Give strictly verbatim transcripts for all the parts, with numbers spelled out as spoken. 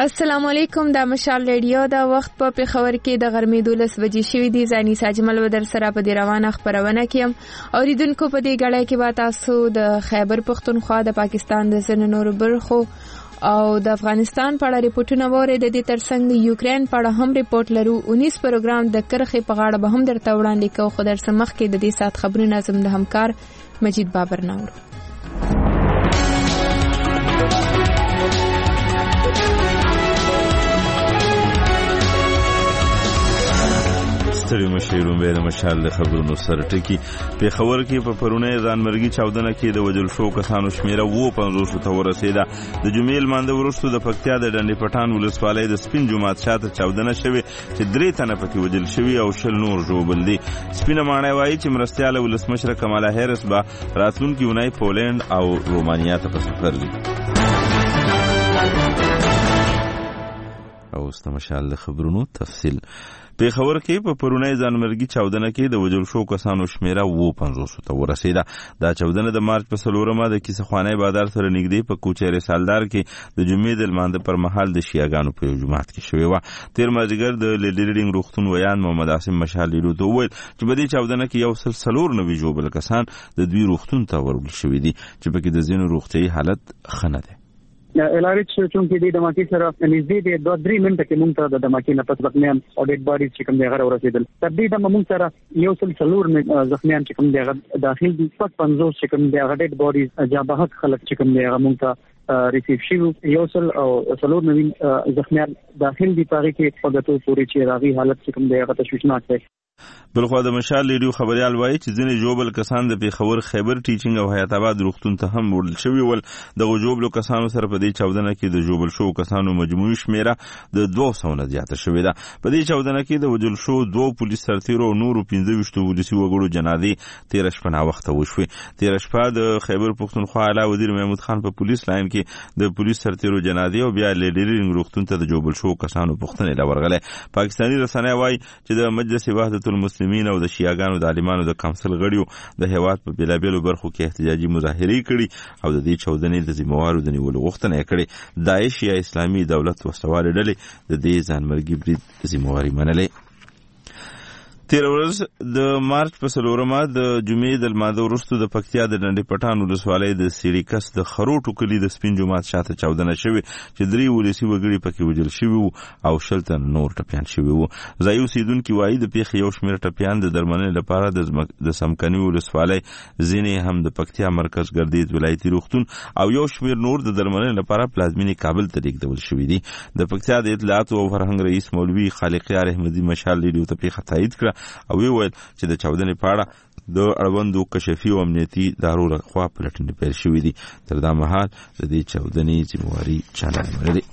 السلام علیکم. دا مشال ریډیو دا وخت په پیښور کې د غرمې دولس بجې شوې دي. زانی ساجمل ودر سره په دې روانه خبرونه کې اوریدونکو په دې غړې کې به تاسو د خیبر پختونخوا د پاکستان د ځینو نورو برخو او د افغانستان په اړه ریپورتونه وره. د دې ترڅنګ د یوکرين په اړه هم ریپورت لرو. انیس پروګرام د کرخې په غاړه به هم درته وړاندې کوو. خو در سمخ کې د دې سات خبرونه زم د همکار مجید بابر نور. ستړي مشیرون به د مشال د خبرونو سره ټکی. پیښور کې په پرونه ځانمرګي چاودنه کې د وجل شو کسانو شمیره و پنځوس ته ورسیده. د جمعې لمانځه وروسته د پکتیا د ډنډې پټان ولسوالۍ د سپین جمعات شاته چاودنه شوه چې درې تنه پکې وجل شوي او شل نور ژوبل دي. سپینه ماڼۍ وایي چې مرستیاله ولسمشر کمالا هریس به راتلونکي اونۍ پولند او رومانیا ته په سفر دي. او استمشال د خبرونو تفصیل. پیښور کې په پرونه ځانمرګي چاودنه کې د وجل شو کسانو شمیره و پنځوس ته ورسیده. دا چاودنه د مارچ په څلورمه د کیسه خوانۍ بازار سره نږدې په کوچه رسالدار کې د جمعې د لمانځه پر مهال د شیعاګانو په جماعت کې شوې و. تیر مازدیګر د لیډرینګ روغتون ویان محمد عاصم مشال لیدو ته وویل چې په دې چاودنه کې یو سل څلور نوي ژوبل کسان د دوی روغتون ته ورول شوي دي چې پکې د ځینو روغتیايي حالت ښه نه دی. الارچ چونکې د دماکي سره نږدې د دوه درې منټه کې مونږ ته د دماکي نه پس زخمیان او ډیډ باډي چې کوم دی هغه ورسېدل. تر دې دمه مونږ سره یو سل څلور زخمیان چې کوم دی هغه داخل دي. پس پنځوس چې کوم دی هغه ډیډ باډي جابهت خلک چې کوم دی هغه مونږ ته ریسیو شوي. یو سل او څلور نوي زخمیان داخل دي. پاره کې په ګټو پورې چې راغي حالت چې کوم دی هغه تشویشناک دی. بلخو د مشال لیډیو خبريال وایي چې ځینې جوبل کسان د پیښور خیبر ټیچینګ او حیات آباد روغتون ته هم وړل شوي ول. د جوبلو کسانو سره په دې چاودنه کې د جوبل شو کسانو مجموعي شمیره د دوه سوه نه زیاته شوې ده. په دې چاودنه کې د وجل شو دوه پولیس سرتیرو او نورو پنځه ویشت ولسي وګړو جنازې تیر شپه نا وخته وشوې. تیر شپه د خیبر پختونخوا اعلی وزیر محمود خان په پولیس لاین کې د پولیس سرتیرو جنازې او بیا لیډرینګ روغتون ته د جوبل شو کسانو پوښتنې لورغله. پاکستاني رسنۍ وایي چې د مجلس وحدت المسلمین او د شیعاګانو د عالمانو د کونسل غړیو د هیواد په بیلابیلو برخو کې احتجاجي مظاهرې کړي او د دې چاودنې د ذمہوارو د نیولو غوښتنه یې کړې. داعش یا اسلامي دولت وسوال ډلې د دې ځانمرګي برید ذمہواري منلې. تیر ورځ د مارچ په څلورمه د جمعې د لمانځه وروسته د پکتیا د ډنډې پټان ولسوالۍ د سیریکس د خروټو کلي د سپین جومات شاته چاودنه شوې چې درې ولسي وګړي پکې وژل شوي وو او شل تن نور ټپیان شوي وو. ځایي اوسېدونکي وایي د پیښې یو شمېر ټپیان د درملنې لپاره د سمکني ولسوالۍ ځینې هم د پکتیا مرکز ګردیز ولایتي روغتون او یو شمېر نور د درملنې لپاره پلازمینې کابل ته لیږدول شوي دي. د پکتیا د اطلاعاتو او فرهنګ رئیس مولوي خالقیار احمدي مشال لیډیو ته پیښه تایید کړه او وی ویل چې د چاودنې په اړه د اړوندو کشفي او امنیتي ادارو لخوا پلټنې پیل شوې دي. تر دا مهال د دې چاودنې ذمہواري چا نه منلې.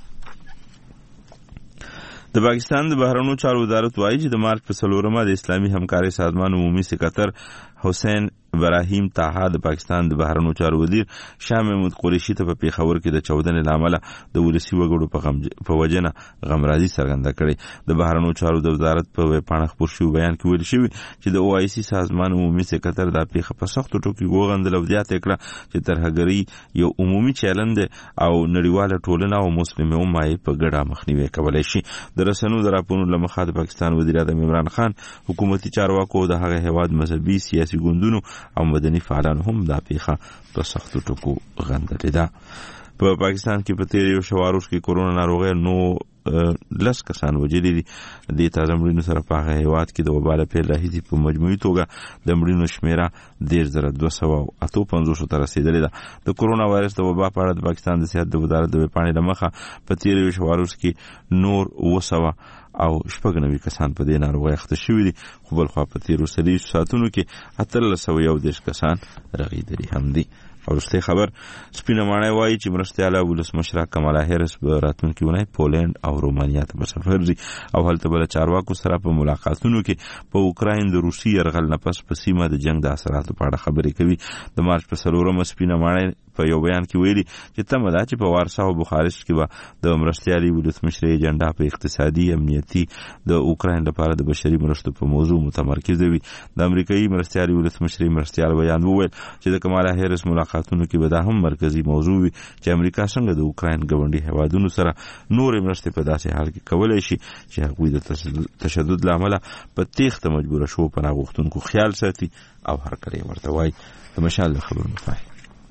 د پاکستان د بهرنیو چارو وزارت وایي چې د مارچ په څلورمه د اسلامي همکارۍ سازمان عمومي سکرټر حسین ابراهیم طاها د پاکستان د بهرنیو چارو وزیر شاه محمود قریشي ته په پیښور کې د چاودنې لامل د ولسي وګړو په غم په وجنه غمرازي څرګنده کړې. د بهرنیو چارو د وزارت په ویبپاڼه خپور شوی بیان کې ویل شوی چې د او آی سی سازمان عمومي سکرټر د پیښه په سختو ټکو وغندل او زیاته کړه چې ترهګري یو عمومي چیلنج او نړیواله ټولنه او مسلمان امه په ګډه مخنیوي کولای شي. د رسنیو د راپورونو لمخه د پاکستان وزیر اعظم عمران خان حکومتي چارواکو د هغه هیواد مذهبي سیاسي ګوندونو او مدني فعالانو هم دا پیښه په سختو ټکو غندلې ده. په پاکستان کې په تیر یو شواروش کې کورونا ناروغي نو لس کسان وجلي دي. د تازه مړینو سره په هغه هیواد کې د وبا له پیل راهیسې په مجموعي توګه د مړینو شمیره ډېر زره دوه سوه اته پنځوس ته رسیدلې ده. د کورونا وایرس د وبا په اړه د پاکستان د صحت د وزارت د ویبپاڼې له مخه په تیر یو شواروش کې نور اوه سوه او شپږ نوي کسان په دې ناروغۍ اخته شوي دي. خو بل خوا په تیرو څلوېښتو ساعتونو کې اتلس سوه یو دېرش کسان رغېدلي هم دي. وروستی خبر سپینه ماڼۍ وایي چې مرستیاله ولسمشر کمالا هریس به راتلونکي اونۍ پولند او رومانیا ته په سفر ځي او هلته به له چارواکو سره په ملاقاتونو کې په اوکراین د روسي یرغل نه پس په سیمه د جنګ د اثراتو په اړه خبرې کوي. د مارچ په څلورمه سپینه ماڼۍ په یو بیان کې ویلي چې تمه ده چې په وارسا او بخارست کې به د مرستیالي ولسمشر ایجنډا په اقتصادي امنیتي د اوکراین لپاره د بشري مرستو په موضوع متمرکز وي. د امریکایي مرستیالي ولسمشر مرستیال بیان وویل چې د کمالا هریس ملاقاتونو کې به دا هم مرکزی موضوع وي چې امریکا څنګه د اوکراین ګاونډي هیوادونو سره نورې مرستې په داسې حال کې کولای شي چې هغوی د تشدد له امله په تیښته مجبوره شو پناه غوښتونکو خیال ساتي او هر کله ورته وایي. د مشال خبرونه پای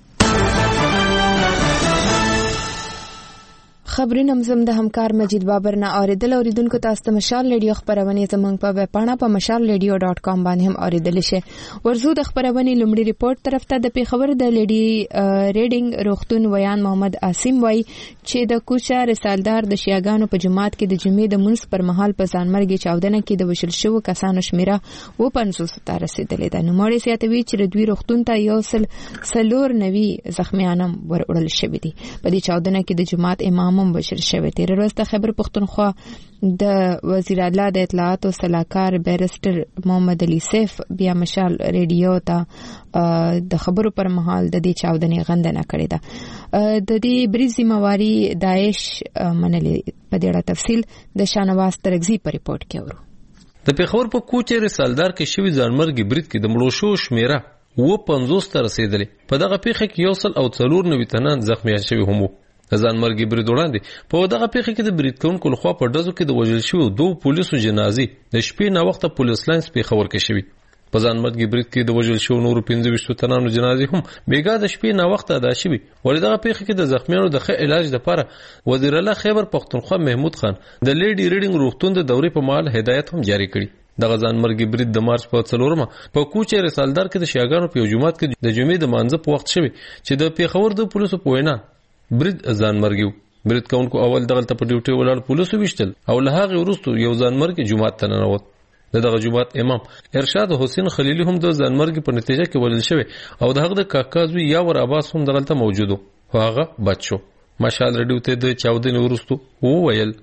خبرونه مزم د همکار مجید بابر نه اوریدل. اوریدونکو تاسو ته مشال ریډیو خبرونه زموږ په ویب پاڼه په مشال ریډیو ډاټ کام باندې هم اوریدل شي. ورزو د خبرونه لومړی ریپورت طرف ته د پیښور د لیډي ریډینګ روغتون ویان محمد عاصم وای چې د کوچا رسالدار د شیاګانو په جماعت کې د جمعې د منځ پر مهال په ځانمرګي چاودنه کې د وشل شو کسانو شمیره و پنځوس ته رسیدلې ده. نو مړی سیاتوي چې د دوی روغتون ته یو سل سلور نوي زخمیانم ور وړل شوی دي. په دې چاودنه کې د جماعت امام بشر شوی. تیر ورځ د خیبر پختونخوا د وزیر اعلی د اطلاعات او سلاکار بیرسټر محمد علي سیف بیا مشال ریډیو ته د خبرو پر مهال د دې چاودنې غندنه کړې ده. د دې بریز ذمہواری داعش منلې. په دې اړه تفصیل د شانواز ترغزی په ریپورت کې اورو. د پیښور په کوچې رسالدار کې شوی ځانمرګي برید کې د مړو شو شمیره و پنځوس ته رسیدلې. په دغه پیښه کې یو سل او څلور نوي تنان زخمیان شوي هم وو. ځانمرګي برید وړاندې په دغه پیښه کې د برید کوونکو لخوا په ډزو کې د وژل شویو دوه پولیسو جنازې د شپې نه وخته پولیس لاینز پیښور کې شوي. په ځانمرګي برید کې د وژل شویو نورو پنځه ویشت تنانو جنازې هم بیګا د شپې نه وخته ادا شوي. ولې دغه پیښه کې د زخمیانو د ښه علاج لپاره وزیر اعلی خیبر پختونخوا محمود خان د لیډي ریډینګ روغتون د دورې په مهال هدایت هم جاری کړي. دغه ځانمرګي برید د مارچ په څلورمه په کوچې رسالدار کې د شیاګانو په جماعت کې د جمعې د مانځه په وخت شوی چې د پیښور د پولیسو په وینا برید ځانمرګي برید کوونکو اول دغه ته په ډیوټي ولاړ پولیسو وشتل او له هغه وروسته یو ځانمرګي جماعت ته ننوت. دغه جماعت امام ارشاد حسین خلیلی هم د ځانمرګي په نتیجه کې ولل شوی او دغه د کاکازوی یا ور عباس هم دغه ته موجود و هغه بچو. مشال ریډیو ته د چاودنې وروسته و ویل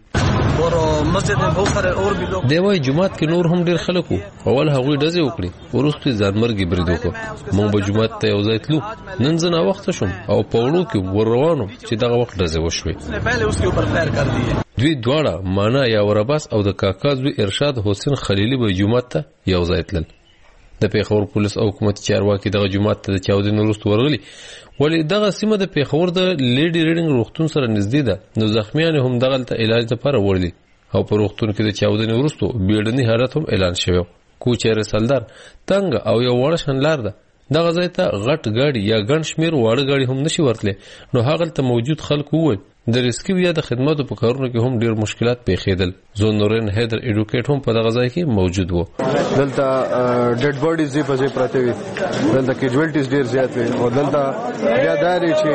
دی وای جماعت کې نور هم ډیر خلک وو. اول هغوی ډزې وکړي وروسته ځانمرګي برید وکړ. موږ به جماعت ته یو ځای تلو. نن زه ناوخته شوم او په وړو کې ور روان وم چې دغه وخت ډزې وشوې. دوی دواړه مانا یا وراباس او د کاکا زوی ارشاد حسین خلیلی به جماعت ته یو ځای تلل. د پیښور پولیس او حکومت چارواکي دغه جماعت ته د چاودنې وروسته ورغلي. ولې دغه سیمه د پیښور د لیډي ریډینګ روغتون سره نږدې ده. نو زخمیان هم دغه ته علاج لپاره وړلي او په روغتون کې د چاودنې وروسته بیړني حالت هم اعلان شوی. کوچې رسالدار تنګ او یو وړه شنلار ده. دغه ځای ته غټ ګاډي یا ګڼ شمیر واړه ګاډي هم نشي ورتلی. نو هغه ته موجود خلک وویل د ریسکیو یا د خدماتو په کارونو کې هم ډیر مشکلات پیښېدل. زونورین هیدر ایډوکیټ هم په دغه ځای کې موجود وو. دلته ډډ باډیز په ځای پراته وي. دلته کیجوالټیز ډیر زیات وي او دلته بیا داري چې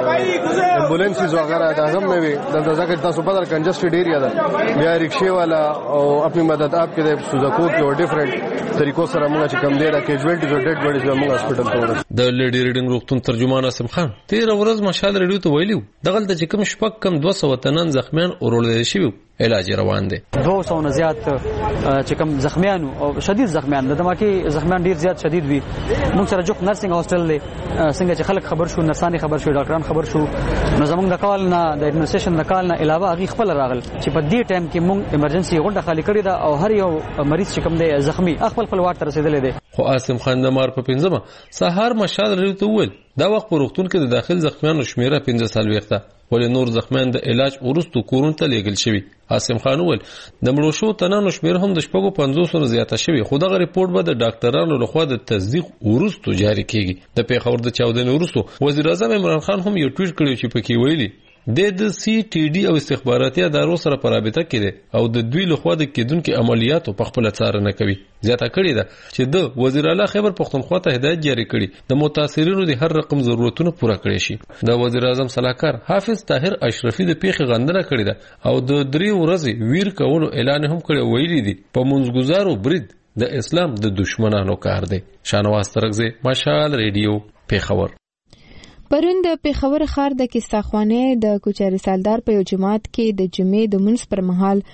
امبولانسز وغیرہ دا هم نه وي. دلته ځکه تاسو په دغه کنجسټډ ایریا ده. بیا رکشې والا او خپل مدد اپ کې د سوزاکو کې او ډیفرنٹ طریقو سره موږ چې کم دی را کیجوالټیز او ډډ باډیز موږ هسپټل ته ورسېدو. د لیډي ریډینګ روغتون ترجمان اسم خان تیر ورځ مشال ریډیو ته ویلو دغه د چې کوم شپږ کم دوه سوه تنان زخمیان اورول شوي علاج روان دي. دوه سوه نه زیات چې کوم زخمیان او شدید زخمیان د دماکي زخمیان ډیر زیات شدید وي. موږ سره جوخ نرسنګ هاستل دی څنګه چې خلک خبر شو نرسان خبر شو ډاکټران خبر شو. نو زموږ د کال نه د ایڈمنسټریشن د کال نه علاوه هغه خپل راغل چې په دې ټایم کې موږ ایمرجنسي غونډه خالی کړې ده او هر یو مریض چې کوم دی زخمی خپل خپل واټ رسیدلې دی. خو عاصم خان د مار په پنځمه سهار مشال ریډیو ته وویل دا وخت په روغتون کې د داخل زخمیانو شمیره پنځه څلوېښت ده. ولې نور زخمیان د علاج وروسته کورونو ته لیږل شوي. عاصم خان وویل د مړو شوو تنانو شمېر هم د شپږو پنځوسو نه زیاته شوي. خو دغه ریپورټ به د ډاکټرانو لخوا د تصدیق وروسته جاري کیږي. د پیښور د چاودنې وروسته وزیر اعظم عمران خان هم یو ټویټ کړی چې پکې ویلي د د سی ټي ډي او استخباراتي ادارو سره په رابطه کې دي او د دوی لخوا د کېدونکو عملیاتو په خپل څارنه کوي. زیاته کړې ده چې د وزیر اعلی خیبر پختونخوا ته هدایت جاری کړي د متاثرینو د هر رقم ضرورتونو پوره کړي شي. د وزیر اعظم صلاحکار حافظ طاهر اشرفي د پیښې غندنه کړې ده او د درې ورځې ویر کولو اعلان هم کړی ویلي دي په منځګزارو برید د اسلام د دشمنانو کار دی. شانواز ترغزی مشال ریډیو پیښور. پرون د پیښور ښار د کیستاخوانه د کوچه رسالدار په یو جماعت کې د جمعې د منځ پر مهال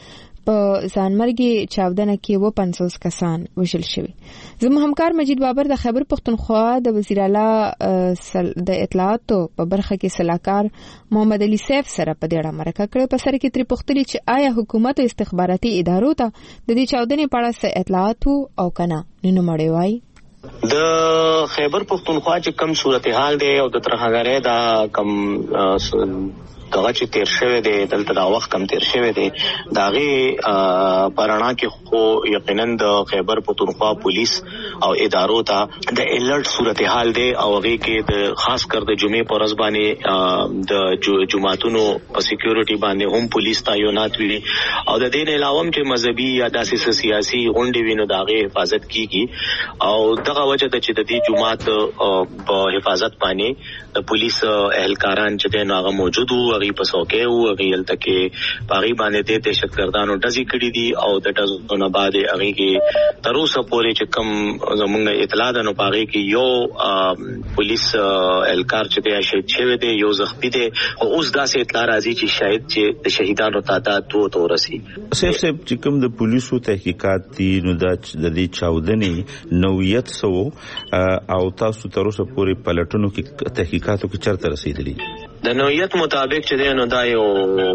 په ځانمرګي چاودنه کې و پنځوس کسان وژل شوي. زموږ همکار مجید بابر د خیبر پختونخوا د وزیر اعلی د اطلاعاتو په برخه کې سلاکار محمد علي سیف سره په دې اړه مرکه کړې. په سر کې تری پوښتنې چې آیا حکومت او استخباراتي ادارو ته د دې چاودنې په اړه څه اطلاعات وو او کنه نو مړی وای. د خیبر پختونخوا چې کم صورتحال دی او د ترهګرۍ دا کم دغه چې تیر شوی دی دلته دا وخت کم تیر شوی دی داغه پرانا کې خو یقینا د خیبر پختونخوا پولیس او ادارو ته د الرټ صورتحال دی او هغه کې د خاص کر د جمعې پر ورځ باندې د جمعاتونو په سکیورټي باندې هم پولیس تعینات وی او د دې علاوه چې مذهبي یا داسې سیاسي غونډې وینو داغه حفاظت کیږي او دغه وجه د چې د دې جمعات په حفاظت باندې د پولیس اهلکاران چې دغه موجود وو غي پسوکه وو غي الته کې پاغي باندې د دهشتګردانو ډزې کړې دي او د ډزو نه بعد هغه کې تر اوسه پورې چې کم زمونږ اطلاع ده نو پاغي کې یو پولیس اهلکار چې دی شهید شوی دی یو زخمی دی او اوس داسې اطلاع راځي چې شاید چې د شهیدانو تعداد دوه تو رسي. سیف سیف چې کوم د پولیسو تحقیقات دي نو د دې چاودنې نوعیت سو او تاسو تر اوسه پورې پلټونو کې تحقیقاتو کې چرته رسیدلی؟ د نوعیت مطابق چې دی نو دا یو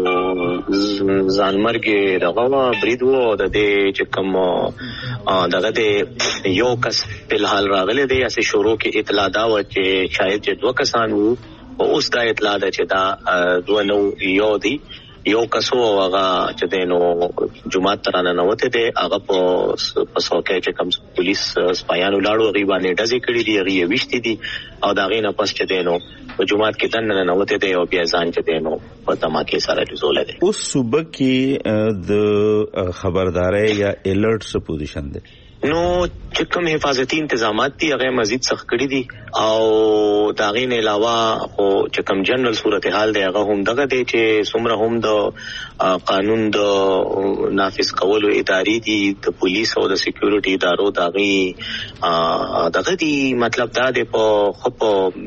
ځانمرګي دغه برید وو د دې چې کوم دغه د یو کس په حال راغله دی اسه شروع کې اطلاع دا و چې شاید چې دوه کسان وو او اوس دا اطلاع ده چې دا دوه نو یو دی یو کسو هغه چې دینو جمعه ترانه نوته دی هغه په پسوکه چې کوم پولیس سپایانو لاړو غي باندې ډزې کړې دي غي وشتي دي او دا غي نه پس چې دینو په جمعه کې دنه نوته دی او بیا ځان چې دینو په دماکه سره لزول دي. اوس صوبه کې د خبرداري یا الرټ څه پوزیشن دی؟ نو چې کوم حفاظتي انتظامات دي هغه مزید سخت کړی دي او دا غي نه علاوه او چې کوم جنرال صورتحال دی هغه هم دغه دی چې څومره هم د قانون د نافذ کولو ادارې دي د پولیس او د سکیورټي ادارو دا غي دغه دی مطلب دا دی په خپ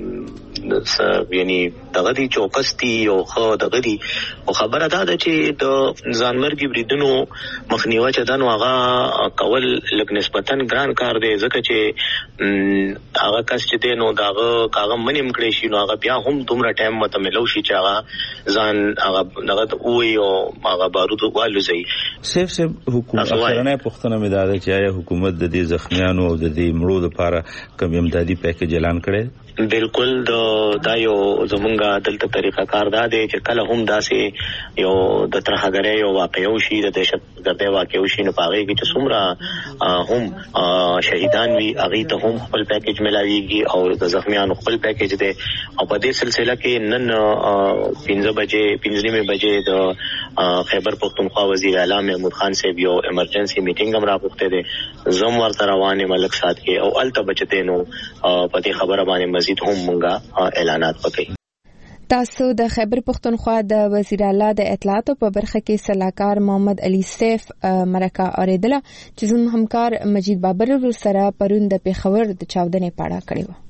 یعنی دغه دی چوکستی او خو دغه دی او خبره ده چې د ځانمرګي بریدونو مخنیوي چې دنو هغه کول لګ نسبتاً ګران کار دی ځکه چې هغه کس چې دی نو دغه کاغه منیم کړی شي نو هغه بیا هم دومره ټایم مته ملو شي چې هغه ځان هغه دغه وی او هغه بارود والوزي. سیف سیف حکومت سره پښتنه مدار چې حکومت د دې زخمیانو او د دې مړو لپاره کوم امدادي پیکیج اعلان کړي؟ بالکل د دا یو زمونږه دلته طریقه کار دا دی چې کله هم داسې یو د ترهګرۍ یو واقعو شي د دهشتګردۍ واقعو شي نو پاغي کې چې څومره هم شهیدان وي هغه ته هم خپل پیکیج ملاويږي او د زخمیانو خپل پیکیج دی او په دې سلسله کې نن پنځه بجې پنځه نیمه بجې د خیبر پختونخوا وزیر اعلی محمود خان صاحب یو ایمرجنسي میټینګ هم راغوښته دی زم ورته روانه ملک سات کې او الته بچته نو په دې خبره باندې مزید هم مونږه اعلانات وکړي. تاسو د خیبر پختونخوا د وزیر اعلی د اطلاعاتو په برخه کې سلاکار محمد علي سیف مرکه اوریدله چې زموږ همکار مجید بابر سره پرون د پیښور د چاودنې پاړه کړې و.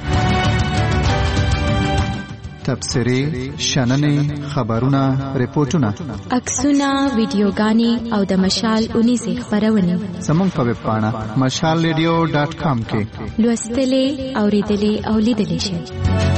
تبصرې، شننې، خبرونه، ریپورتونه، عکسونه، ویډیوګانې او د مشال اونیزې خبرونه زموږ په ویب پاڼه مشال ریډیو ډاټ کام کې لوستلې، اوریدلې او لیدلې شئ.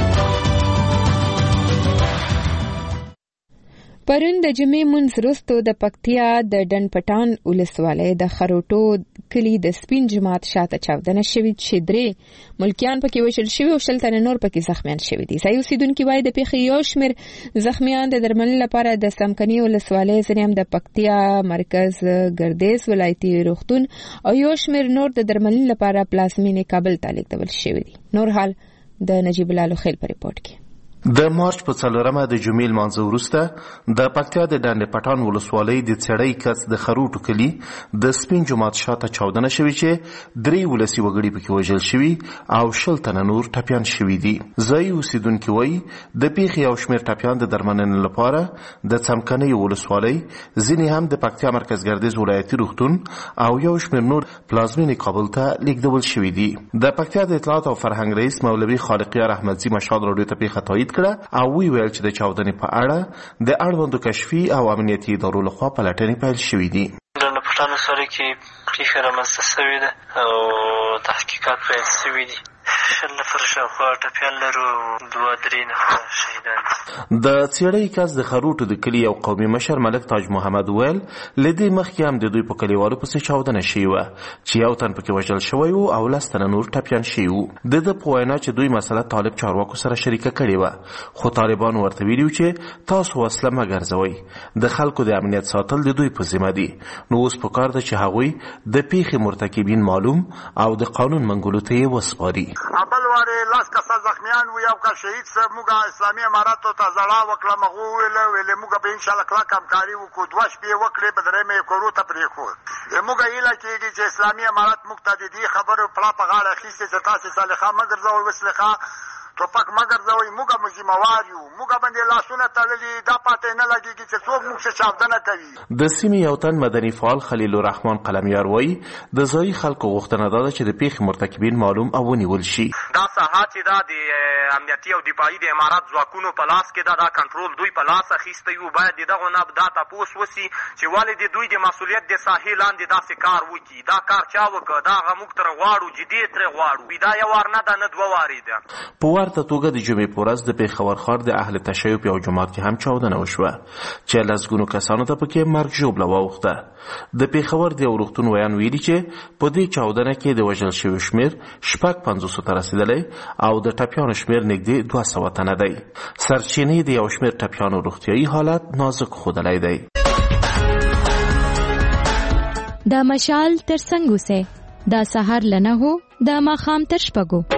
پرون د جمعې منځ وروسته د پکتیا د ډن پټان ولسوالۍ د خروټو کلی د سپین جماعت شاته چاودنه شوې چې درې ملکیان پکې وژل شوي او شل تنه نور پکې زخمیان شوي دي. ځایي اوسیدونکي وایي د پیښې یو شمېر زخمیان د درملنې لپاره د سمکني ولسوالۍ ځینې هم د پکتیا مرکز ګردیز ولایتي روغتون او یو شمېر نور د درملنې لپاره پلازمینې کابل ته لیږدول شوي دي. نور حال د نجیب الله لوخیل په ریپورت کې. د مارچ په څلورمه د جمعې لمانځه وروسته د پکتیا د ډنډ پټان ولسوالۍ د څړۍ کس د خروټو کلي د سپین جماعت شاته چاودنه شوې چې درې ولسي وګړي پکې وژل شوي او شل تنه نور ټپیان شوي دي. ځایي اوسیدونکي وایي د پیښې یو شمېر ټپیان د درملنې لپاره د څمکنۍ ولسوالۍ ځینې هم د پکتیا مرکز ګردیز ولایتي روغتون او یو شمېر نور پلازمینې کابل ته لیږدول شوي دي. د پکتیا د اطلاعات او فرهنګ رئیس مولوي خالقیار احمدزي مشال راډیو ته پیښه تایید کړه او وی ویل چې د چاودنې په اړه د اړوندو کشفي او امنیتي ادارو لخوا پلټنې پیل شوې دي. د پټانو سره کې پیښه رامنځته شوې ده او تحقیقات پیل شوي دي. شل نفر شاوخوا ټپیان لرو، دوه درې نفر شهیدان دي. د څېړۍ کس د خروټو د کلي یو قومي مشر ملک تاج محمد ویل له دې مخکې هم د دوی په کلیوالو پسې چاودنه شوې وه چې یو تن پکې وژل شوی و او لس تنه نور ټپیان شوي وو. د ده په وینا چې دوی مسله طالب چارواکو سره شریکه کړې وه، خو طالبانو ورته ویلي چې تاسو وسله مه ګرځوئ، د خلکو د امنیت ساتل د دوی په ذمه دي. نو اوس پکار ده چې هغوی د پیښې مرتکبین معلوم او د قانون منګولو ته یې وسپاري. بل واره لاس کسه زخمیان و یو کا شهید سره موږ اسلامي اماراتو ته زړه وکړه، مغو ویل ویل موږ به ان شاء الله کله کمکاري وکړو، دوه شپې وکړې په درې مې کورو ته پرې خو موږ هیله کېږي چې اسلامي امارات موږ ته د دې خبرو پړه په غاړه اخیستې چې تاسې صالحه مه ګرځوئ، وسلخه ټوپک مه ګرځوئ، موږ مزموار یو، موږ باندې لاسونه تړلي، دا پاتې نه لګېږي چې څوک موږ څه چاودنه کوي. د سیمې یو تن مدني فعال خلیل الرحمن قلمیار وایي د ځایي خلکو غوښتنه دا ده چې د پیښې مرتکبین معلوم او ونیول شي. دا ساحه چې دا د امنیتي او دفاعي د امارات ځواکونو په لاس کې ده، دا کنټرول دوی په لاس اخیستی و. باید د دغو نه دا تپوس وسي چې ولې د دوی د مسؤلیت د ساحې لاندې داسې کار وکړي، دا کار چا وکړه، دا هغه موږ ترې غواړو، جدي یې ترې غواړو. دا یو وار نه ده، نه دوه وارې ده. په ورته توګه د جمعې په ورځ د پېښور ښار د اهل تشیع په یو جومات کې هم چاودنه وشوه چې لسګونو کسانو ته پکې مرګ ژوبله واوښته. د پېښور د یو روغتون ویان ویلي چې په دې چاودنه کې د وژل شویو شمېر شپږ پنځوسو ته رسېدلی او د ټپیانو شمېر نږدې دوه سوه تنه دی. سرچینې د یو شمېر ټپیانو روغتیایي حالت نازک ښودلی دی. دا مشال تر څنګ اوسئ، دا سهار له نهو دا ماښام تر شپږو.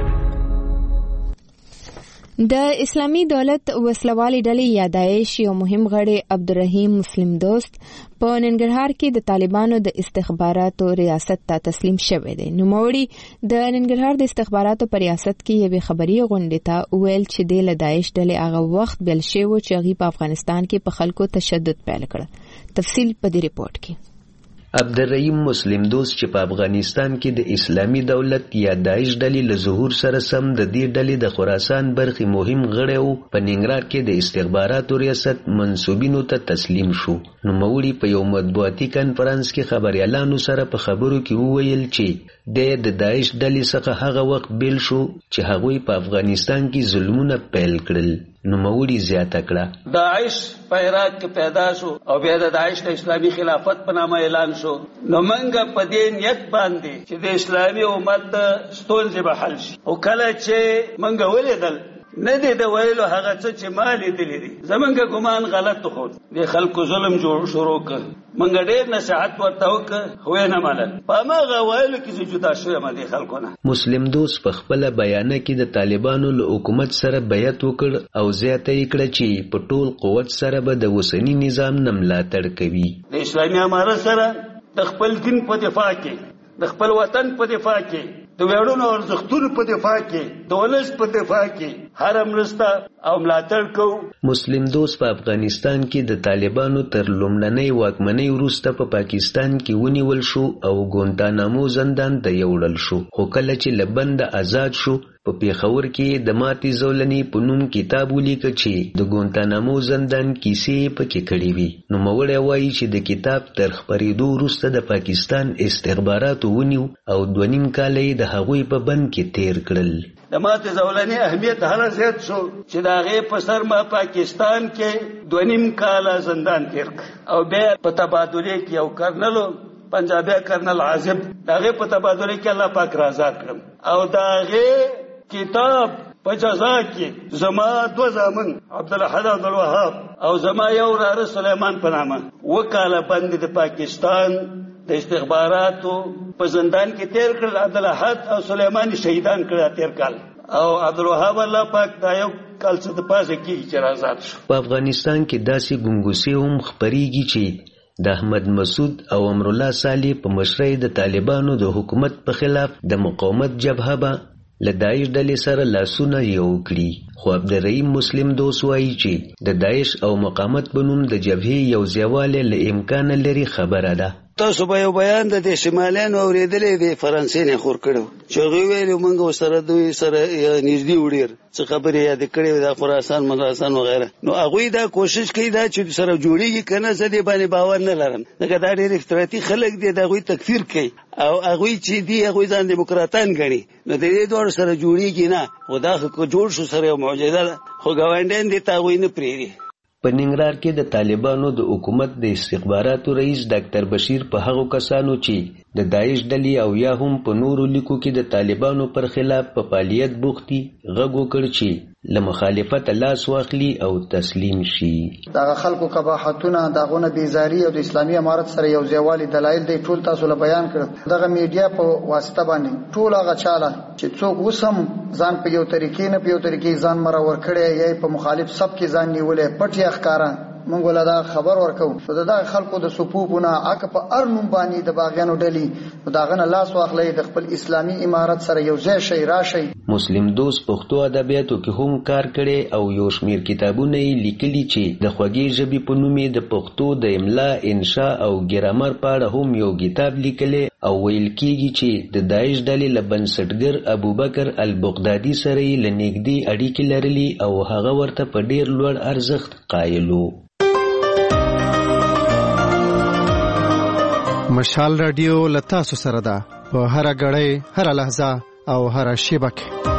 د اسلامي دولت وسلوالې ډلې یا داعش یو مهم غړی عبدالرحیم مسلم دوست په ننګرهار کې د طالبانو د استخباراتو ریاست ته تسلیم شوی دی. نوموړي د ننګرهار د استخباراتو په ریاست کې یوې خبري غونډې ته ویل چې د له داعش ډلې هغه وخت بیل شوی و چې هغوی په افغانستان کې په خلکو تشدد پیل کړ. تفصیل په دې رپورټ کې. عبدالرحیم مسلم دوست چې په افغانستان کې د اسلامي دولت یا داعش ډلې له ظهور سره سم د دې ډلې د خراسان برخې مهم غړی و، په ننګرهار کې د استخباراتو ریاست منصوبینو ته تسلیم شو. نوموړي په یو مطبوعاتي کنفرانس کې خبریالانو سره په خبرو کې وویل چې د د داعش ډلې څخه هغه وخت بیل شو چې هغوی په افغانستان کې ظلمونه پیل کړل. نوموړي زیاته کړه داعش په عراق کې پیدا شو او بیا د داعش د اسلامي خلافت په نامه اعلان شو. نو موږ په دې نیت باندې چې د اسلامي امت ستونزې به حل شي، او کله چې موږ ولیدل نه دی د ویلو هغه څه چې ما لیدلی دي، زمونږ ګمان غلط خو د خلکو ظلم جوړ شروع کړ. موږ ډېر نصیحت ورته وکړ خو یې نه منل. په هماغه ویلو کې چې جدا شویم د خلکو نه. مسلم دوست په خپله بیانه کې د طالبانو له حکومت سره بیعت وکړ او زیاته یې کړه چې په ټول قوت سره به د اوسني نظام نه ملاتړ کوي. د اسلامي امارت سره د خپل دین په دفاع کې، د خپل وطن په دفاع کې، د ویاړونو او ارزښتونو په دفاع کې، د ولس په دفاع کې هر مرسته او ملاتړ کوو. مسلم دوست په افغانستان کې د طالبانو تر لومړنۍ واکمنۍ وروسته په پاکستان کې ونیول شو او ګوانتانامو زندان ته یوړل شو، خو کله چې له بنده آزاد شو په پیښور کې د ماتې زولنې په نوم کتاب ولیکه چې د ګوانتانامو زندان کیسې پکې کړې وي. نوموړی وایي چې د کتاب تر خپرېدو وروسته د پاکستان استخباراتو ونیو او دوه نیم کاله یې د هغوی په بند کې تیر کړل. د ماتې زولنې اهمیت هله زیات شو چې د هغې په سر ما پاکستان کې دوه نیم کاله زندان تیر کړ او بیا په تبادلې کې یو کرنلو پنجابی کرنل عازب د هغې په تبادلې کې الله پاک را آزاد کړم او د هغې کتاب په جزا کې زما دو زامن عبدالحد عبدالوهاب او زما یو وراره سلیمان په نامه وکاله بند د پاکستان د استخباراتو په زندان کې تیر کړل. عبدالحد او سلیمان شهیدان کړل تیر کال، او عبدالوهاب الله پاک دا یو کال څه د پاسه کې چې آزاد شو. په افغانستان کې داسې ګنګوسې هم خپریږي چې د احمد مسعود او امرالله صالح په مشرۍ د طالبانو د حکومت په خلاف د مقاومت جبهه به له داعش ډلې سره لاسونه یو کړي. خو عبدالرحیم مسلم دوست وایي چې د داعش او مقاومت په نوم د جبهې یو ځایوالی له امکانه لري خبره ده. تاسو به یو بیان د شماليانو اوریدلې د فرانسې نه خور کړو چې غوي ویلو موږ سره دوی سره نږدې وړیر څه خبرې یاد کړې د خراسان مدرسان وغیرہ نو هغه دا کوشش کوي دا چې سره جوړیږي کنه زه دې باندې باور نه لرم دا دا ډېر افراطي خلک دي دا غوي تکفیر کوي او هغه چې دی هغه ځان دیموکراتان غني نو د دې دوه سره جوړیږي نه خدا خو جوړ شو سره معجزه ده خو ګاونډین دي تا غوي نه پریری په ننګرهار کې د طالبانو د حکومت د استخباراتو رئیس ډاکټر بشیر په هغو کسانو چې د داعش ډلې او یا هم په نورو لیکو کې د طالبانو پر خلاف په فعالیت بوختي غږ وکړ چې له مخالفت لاس واخلي او تسلیم شي. دغه خلکو قباحتونه دغه بیزاری او د اسلامي امارت سره یو ځایوالي دلایل دی ټول تاسو له بیان کړ. دغه میډیا په واسطه باندې ټول هغه چاله چې څوک وسم ځان په یو طریقې نه په یو طریقې ځان مرور کړي یا په مخالف سب کې ځان نیولې پټي ښکارا مونږ ولدا خبر ورکو چې دا خلکو د صفوفونه اک په ارنوم باندې د باغیانو ډلې داغه نه لاس واخلې د خپل اسلامي امارت سره یو ځای شي راشي. مسلم دوست پښتو ادبیاتو کې هم کار کړي او یو شمیر کتابونه لیکلي چې د خوږی ژبې په نوم د پښتو د املا انشاء او ګرامر په اړه هم یو کتاب لیکلی او ویل کېږي چې د داعش ډلې له بنسټګر ابوبکر البغدادي سره یې له نږدې اړیکې لرلي او هغه ورته په ډېر لوړ ارزښت قایل و. مشال رادیو لتاسو سره ده په هر غړې هر لحظه او هر شیبه کې.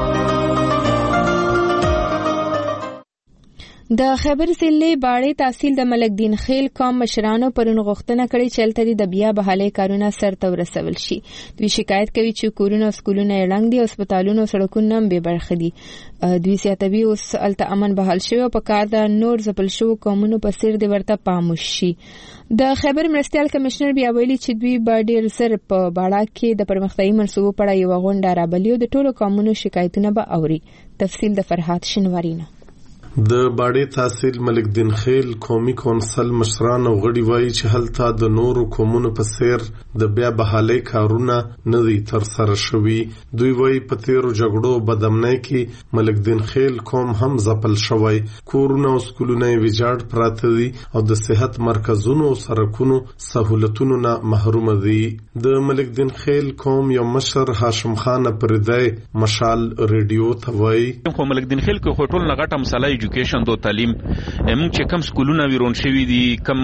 د خیبر ضلع باړې تحصیل د ملک دین خیل قوم مشرانو پرون غوښتنه کړې چې هلته د بیا بحالۍ کارونه سرته ورسول شي. دوی شکایت کوي چې کورونه او سکولونه یې ړنګ دي او هسپتالونه او سړکونه هم بې برخې دي. دوی زیاتوي اوس هلته امن بحال شوی او په کار د نور ځپل شوو قومونو په څېر دې ورته پام وشي. د خیبر مرستیال کمشنر بیا ویلي چې دوی به ډېر زر په باړه کې د پرمختیایي منصوبو په اړه یوه غونډه رابلي او د ټولو قومونو شکایتونه به اوري. تفصیل د فرحات شنواري نه. د باړې تحصیل ملک دین خیل قومي کونسل مشران او غړي وایي چې هلته د نورو قومونو په څیر د بیا بحالۍ کارونه نه دي ترسره شوي. دوی وایي په تیرو جګړو بدامنۍ کې ملک دین خیل قوم هم ځپل شوی. کورونه او سکولونه یې ویجاړ پراته دي او د صحت مرکزونو او سړکونو سهولتونو نه محروم دي. د ملک دین خیل قوم یو مشر هاشم خان پردی مشال ریډیو ته وایي خو ملک دین خیل کې ټول نه غټه مسله ایجوکیشن دو تعلیم موږ چې کم سکولونه ویرون شوي دي کم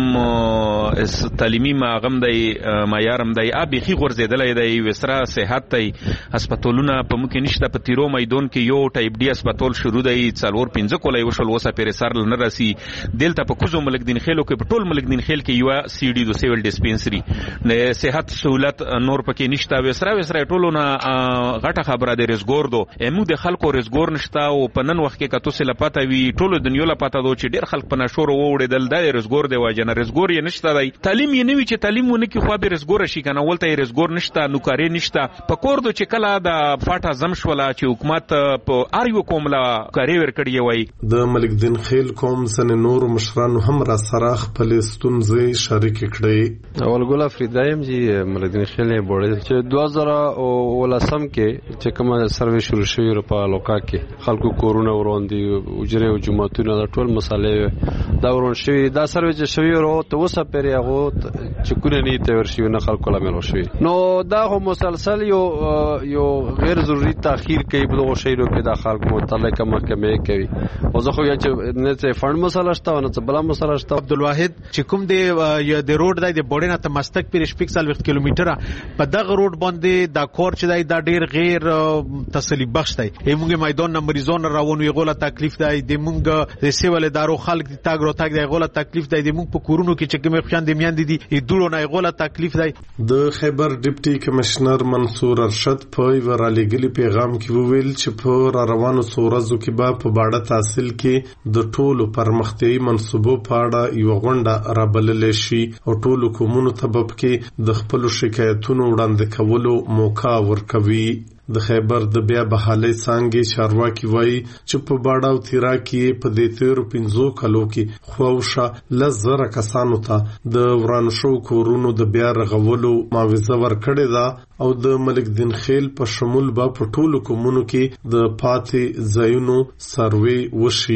تعلیمي ماغم دی معیارم دی ابيخي غورځېدلی دی وسره صحت دی هسپتالونه په موږ کې نشته. په تیرو میدان کې یو ټایپ ډي هسپتال شروع دی څلور پنځه کولای وشول اوسه پرې سر نه راسي. دلته په کوزو ملک دین خیلو کې په ټول ملک دین خیل کې یو سی ډي دو سیول ډیسپنسري نه صحت سہولت نور پکې نشته. وسره وسره ټولونه غټه خبره دی رزګور دو موږ د خلکو رزګور نشته او په نن وخت کې کتو سره پته وی ټولو دنیا له پته دو چې ډېر خلک په نشور ووړېدل د رزګور دی واجنه رزګور یې نشته دی. تعلیم یې نه وي چې تعلیم ونه کې خو به رزګور شي کنه ولته یې رزګور نشته نوکاري نشته. په کور دو چې کله د فاټا زم شوله چې حکومت په اریو کوم لا کاری ورکړی وای. د ملک دین خیل قوم سن نور مشرانو هم را سره خپل ستونزې شریک کړي. اول ګل افریدایم چې ملک دین خیل نه بوړل چې دوه زره ولسم کې چې کومه سروې شروع شوی په لوکا کې خلکو کورونه وروندي اجره او جمعتونه د ټول مسالې دا ورون شوی دا سروې چې شوی ورو ته وسه پرې هغه چې کونه نه ته ورشي نه خلکو لا ملو شوی نو دا خو مسلسل یو یو غیر ضروري تاخير کوي په دغه شیرو کې د خلکو متعلقه محکمه کوي او زه خو چې نه څه فند مسله شته نه څه بل مسله شته. عبدالواحد چې کوم دی د روډ دی د بوډینه ته مستک پر شپږ سال وخت کیلومتره په دغه روډ باندې دا کور چې دی دا ډیر غیر تسلی بخش دی. موږ میدان نمبر زون راون وی غوله تکلیف دی د موږ د سیول ادارو خلک د تاګ رو تاګ دی غوله تکلیف دی د موږ په کورونو کې چې کوم خیان د میان دي د دوړو نه غوله تکلیف دی. د خیبر ډیپټي کمشنر منصور ارشد په ورالېګلی پیغام کې وویل چې په روانو څورزو کې به په باړه تحصیل کې د ټولو پرمختیایي منصوبو په اړه یو غونډه رابللې شي او ټولو قومونو ته به کې د خپل شکایتونو وړاندې کولو موقع ورکوي. د خیبر د بیا بحالۍ څانګې چارواکي وایي چې په باړه او تیرا کې په دې تیرو پنځو کلو کې خواوشه لس زره کسانو ته د ورانو شوو کورونو د بیا رغولو معاوضه ورکړې ده او د ملک دین خیل په شمول به په ټولو قومونو کې د پاتې ځایونو سروې وشي.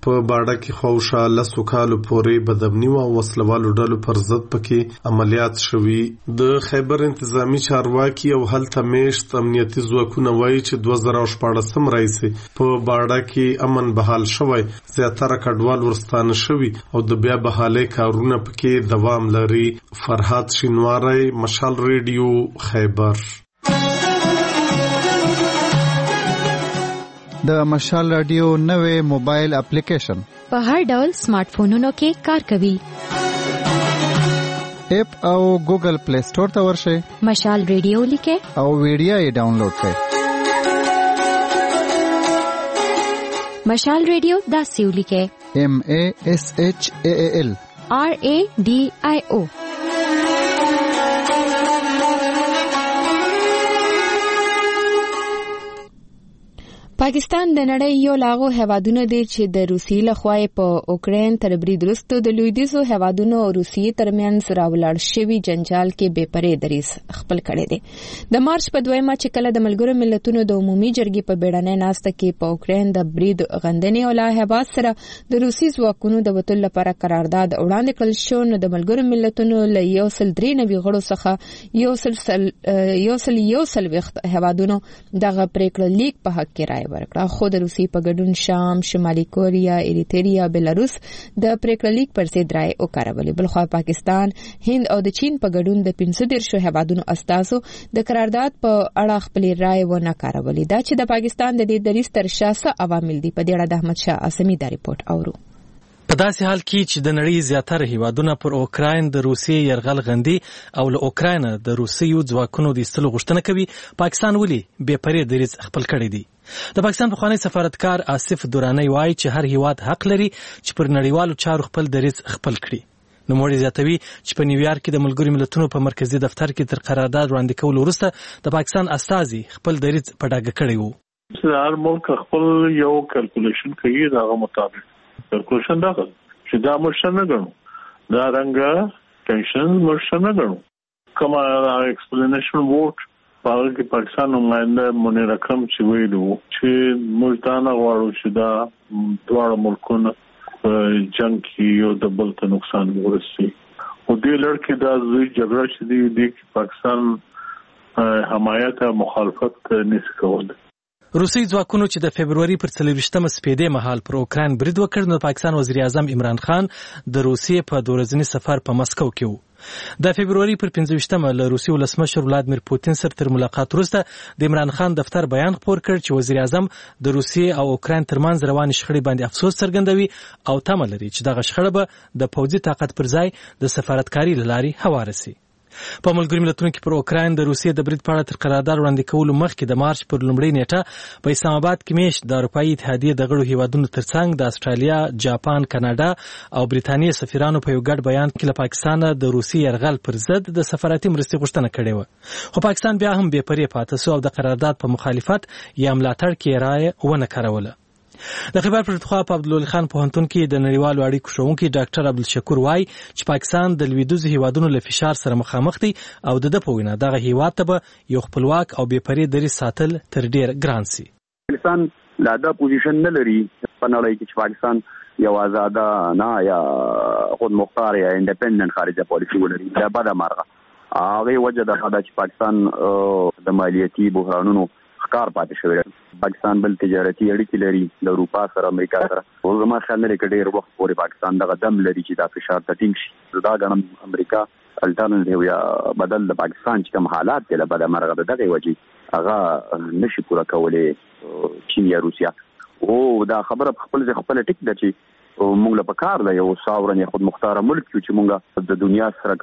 په باډه کې خوشا لسو کالو پورې بدامني او وسلوالو ډلو پر ضد پکې عملیات شوي. د خیبر انتظامی چارواکي او هلته میشت امنیتي ځواکونه وایي چې دوه زره شپاړسم راهیسې په باډه کې امن بحال شوی، زیاتره کډوال ورستانه شوي او د بیا بحالۍ کارونه پکې دوام لري. فرهاد شینواری، مشال ریډیو، خیبر. د مشال رادیو نوې موبایل اپلیکیشن په هر ډول سمارټ فونونو کې کار کوي. اپ او ګوګل پلی سٹور ته ورشئ، مشال ریډیو لیکئ او ویډیو یې ډاونلوډ کړئ. مشال ریډیو داسې ولیکئ: ایم ای ایس ایچ ای ای ال آر ای ډي آی او. پاکستان د نړۍ یو لاغو هیوادونه دي چې د روسیې لخوا په اوکراین تر برید وروسته د لویدیځو هیوادونو او روسیې ترمنځ راولاړ شوي جنجال کې بې پرې دریځ خپل کړی دی. د مارچ په دویمه چې کله د ملګرو ملتونو د عمومي جرګې په بیړنۍ ناسته کې په اوکراین د برید غندنې او لاهبات سره د روسي ځواکونو د وتلو لپاره قرارداد وړاندې کړل شو، نو د ملګرو ملتونو له یو سل درې نوي غړو څخه یو سل یو سل یو سلویښت هیوادونو دغه پریکړه لیک په حق کې رایه ورکړه. خو د روسي په ګډون شام، شمالي کوریا، ایریتریا، بلاروس د پریکړه لیک پر ضد رایه وکارولې. بلخوا پاکستان، هند او د چین په ګډون د پنځه دېرشو هیوادونو استازو د قرارداد په اړه خپلې رایې ونه کارولې. دا چې د پاکستان د دې دریځ تر شا څه عوامل دي، په دې اړه د احمد شاه اسمي دا ریپورت اورو. په داسې حال کې چې د نړۍ زیاتره هیوادونه پر اوکراین د روسیې یرغل غندي او له اوکراین د روسیې ځواکونو د ایستلو غوښتنه کوي، پاکستان ولې بې پرې دریځ خپل کړی دی؟ د پاکستان پخوانی سفارتکار آصف درانی وایي چې هر هیواد حق لري چې پر نړیوالو چارو خپل دریځ خپل کړي. نوموړی زیاتوي چې په نیویارک کې د ملګرو ملتونو په مرکزي دفتر کې تر قرارداد وړاندې کولو وروسته د پاکستان استازي خپل دریځ په ډاګه کړی وو. هر ملک خپل یو کلکولیشن کوي، دغه مطابق کلکولیشن دا چې دا مشر نه ګڼو، دا رنګه ټینشن مشر نه ګڼو. کومه ایکسپلینیشن ووټ په هغه کې پاکستان نماینده منیر اکرم چې ویلو چې موږ دا نه غواړو چې دا دواړه ملکونه په جنګ کې یو د بل ته نقصان ورسي. او دې لړ کې دا زوی جګړه چې دی د پاکستان حمایت او مخالفت نشي کولای. روسي ځواکونو چې د فبروري پر څلوېښتمه سپېدې مهال پر اوکراین برید وکړ، نو پاکستان وزیر اعظم عمران خان د روسیې په دوه ورځني سفر په مسکو کې و. د فبروري پر پنځه ویشتمه له روسي ولسمشر ولادمیر پوتین سره تر ملاقات وروسته د عمران خان دفتر بیان خپور کړ چې وزیر اعظم د روسیې او اوکراین ترمنځ روانې شخړې باندې افسوس څرګندوي او تمه لري چې دغه شخړه به د پوځي طاقت پر ځای د سفارتکاري له لارې هواره سي. په ملګرو ملتونو کې پر اوکراین د روسیې د برید په اړه تر قرارداد وړاندې کولو مخکې د مارچ پر لومړۍ نیټه په اسلام آباد کې میشت د اروپایي اتحادیې د غړو هیوادونو ترڅنګ د استرالیا، جاپان، کاناډا او بریتانیې سفیرانو په یو ګډ بیان کې له پاکستانه د روسي یرغل پر ضد د سفارتي مرستې غوښتنه کړې وه، خو پاکستان بیا هم بې پرې پاتې سو او د قرارداد په مخالفت یا ملاتړ کې رایه ونه کاروله. د خیبر پښتونخوا په عبدالولي خان پوهنتون کې د نړیوالو اړیکو ښوونکی ډاکټر عبدالشکور وایي چې پاکستان د لویدیځو هیوادونو له فشار سره مخامخ دی او د ده په وینا دغه هیواد ته به یو خپلواک او بې پرې دریځ ساتل تر ډېر ګران سي. پاکستان لا دا پوزیشن نه لري په نړۍ کې چې پاکستان یو آزاده نه یا خود مختار یا انډیپندنت خارجه پالیسي ولري. دا بده مرغه هغه وجه ده چې پاکستان د مالیاتي بحرانونو ښکار پاتې شوی دی. پاکستان بل تجارتي اړیکې لري د اروپا سره، امریکا سره. او زما خیال نه لري چې ډېر وخت پورې پاکستان دغه دم لري چې دا فشار ته ټینګ شي. دا ګڼم امریکا الټرنیټیو یا بدل د پاکستان چې کوم حالات دي له بده مرغه د دغه وجې هغه نشي پوره کولی چین یا روسیا. او دا خبره خپل ځای خپل ټیک ده چې موږ له پکار ده یو ساورن یا خود مختار ملک چې موږ د دنیا سره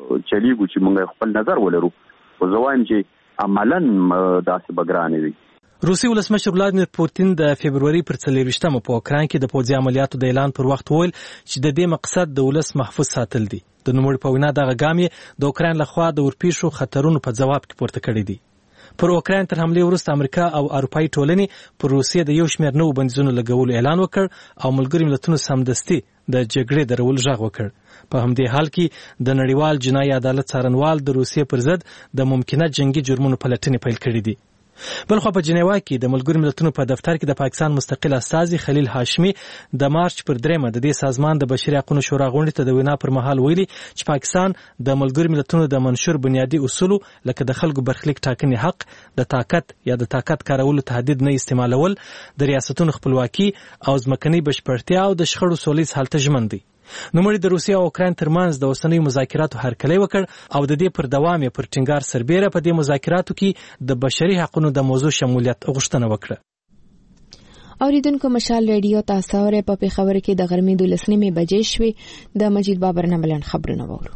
چلیږو چې موږ خپل نظر ولرو. او زه وایم چې عملاً داسې بګرانې وي. روسي ولسمشر ولادمیر پوتین د فبروري پر څلوېښتمه په اوکراین کې د پوځي عملیاتو د اعلان پر وخت وویل چې د دې مقصد د ولس محفوظ ساتل دي. د نوموړي په وینا دغه ګام یې د اوکراین لخوا د ورپېښو خطرونو په ځواب کې پورته کړی دی. پر اوکراین تر حملې وروسته امریکا او اروپایي ټولنې پر روسیې د یو شمېر نوو بندیزونو لګولو اعلان وکړ او ملګرو ملتونو سمدستي د جګړې درولو غږ وکړ. په همدې حال کې د نړیوال جنایي عدالت څارنوال د روسیې پر ضد د ممکنه جنگي جرمونو پلټنې پیل کړې دي. بلخو په جنیوا کې د ملګرو ملتونو په دفتر کې د پاکستان مستقل استازي خلیل هاشمي د مارچ پر درېمه د دې سازمان د بشري حقوقو شورا غونډې ته د وینا پر مهال ویلي چې پاکستان د ملګرو ملتونو د منشور بنیادي اصول لکه د خلکو برخلیک ټاکنې حق د طاقت یا د طاقت کارولو تهدید نه استعمالول د ریاستونو خپلواکي او ځمکنۍ بشپړتیا او د شخړو سولیز حل ته ژمن دي. نوموړي د روسیې او اوکراین ترمنځ د اوسنیو مذاکراتو هرکلی وکړ او د دې پر دوام یې پر ټینګار سربیره په دې مذاکراتو کې د بشري حقوقو د موضوع شمولیت غوښتنه وکړه. اوریدونکو مشال ریډیو تاسو اورئ په پیښور کې د غرمې دولس نیمې بجې شوې. د مجید بابر نه بلند خبرونه وورو.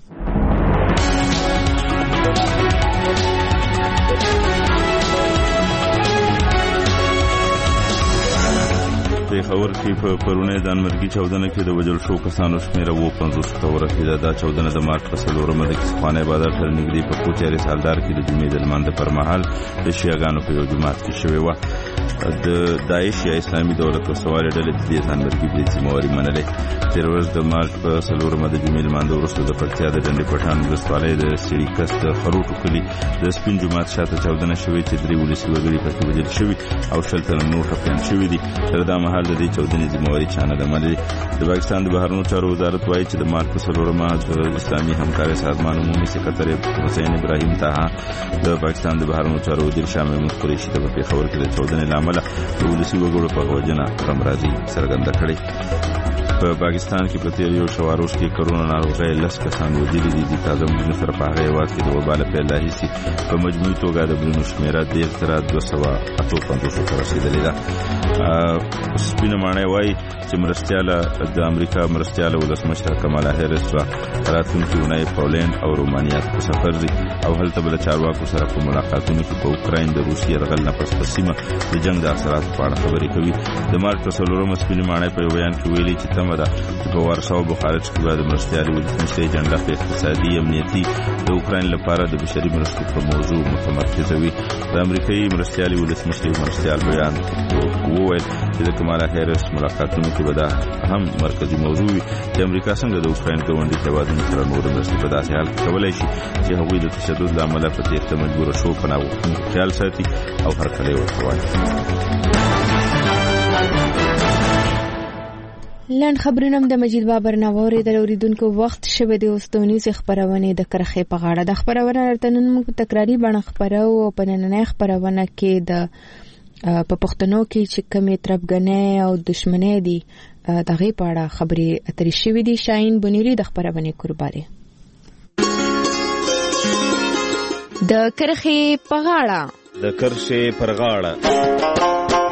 پیښور کې په پرونی ځانمرګي چاودنه کې د وژل شوو کسانو شمېره اووه پنځوس ته ورسېده. دا چاودنه د مارچ په څلورمه د کسخانه بازار سره نږدې په کوچاري سالدار کې د جمعې د لمانځه پر مهال د شیعاګانو په یو جومات کې شوې وه. د داعش یا اسلامي دولت وسوالې ډلې د دې ځانمرګي بې ذمهواري منلې. تېره ورځ د مارچ په څلورمه د جمعې لمانځه وروسته د پکتیا د ډنډې پټان ولسوالۍ د سړي کس د خروټو کلي د سپین جومات شاته چاودنه شوې چې درې ولسي وګړي پکې وژل شوي او شل تنه نور ټپیان شوي دي. تر دا مهال د دې چاودنې ذمهواري چا نه ده منلې. د پاکستان د بهرنیو چارو وزارت وایي چې د مارچ په څلورمه د اسلامي همکارۍ سازمان عمومي سکرټر حسین ابراهیم طاها د پاکستان د بهرنیو چارو وزیر شاه محمود قریشي ته په پیښور کې د چاودنې له امله د ولسي وګړو په وژنه غمرازي څرګنده کړې. په پاکستان کې په تیر یو شواروش کې کرونا ناروغۍ لس کسان وژلي دي. د تازه مړینو سره په هغه هېواد کې د وبا له پیل راهیسې په مجموعي توګه د مړینو شمېره دېرش زره دوه سوه اته پنځوسو ته رسېدلې ده. سپینه ماڼۍ وایي چې مرستیاله د امریکا مرستیاله ولسمشره کمالا هیرس به راتلونکې اونۍ پولینډ او رومانیا په سفر ځي او هلته به له چارواکو سره په ملاقاتونو کې په اوکراین د روسیې یرغل نه پس په سیمه د جنګ د اثراتو په اړه خبرې کوي. د مارچ په څلورمه سپینې ماڼۍ په یو بیان کې ویلي چې تمه ده چې په وارسا او بخارج کې به د مرستیالې ولسمشرۍ اجنډا په اقتصادي امنیتي د اوکراین لپاره د بشري مرستو په موضوع متمرکزه وي. د امریکایي مرستیالې ولسمشرۍ مرستیال بیان وویل چې د کمالا هیرس ملاقاتونو کې به دا هم مرکزي موضوع وي چې امریکا څنګه د اوکراین ګاونډي هېوادونو سره نور مرستې په داسې حال کې کولی شي چې هغوی د تشدد له امله په تېښته مجبوره شوو پناه غوښتونکو خیال ساتي او هرکلی ورته وایي. لاند خبرونه د مجید بابر نه واورېدل. اوریدونکو وخت شوه د اوس دونیزې خبرونه د کرخې په غاړه د خبرونه راته نن موږ تکراري بڼه خبرو او په نننۍ خبرونه کې د په پښتنو کې چې کومې تربګنۍ او دشمنۍ دي د هغې په اړه خبرې اترې شوې دي. شاهین بنيري د خبرونې کورباري د کرخې په غاړه د کرخې پر غاړه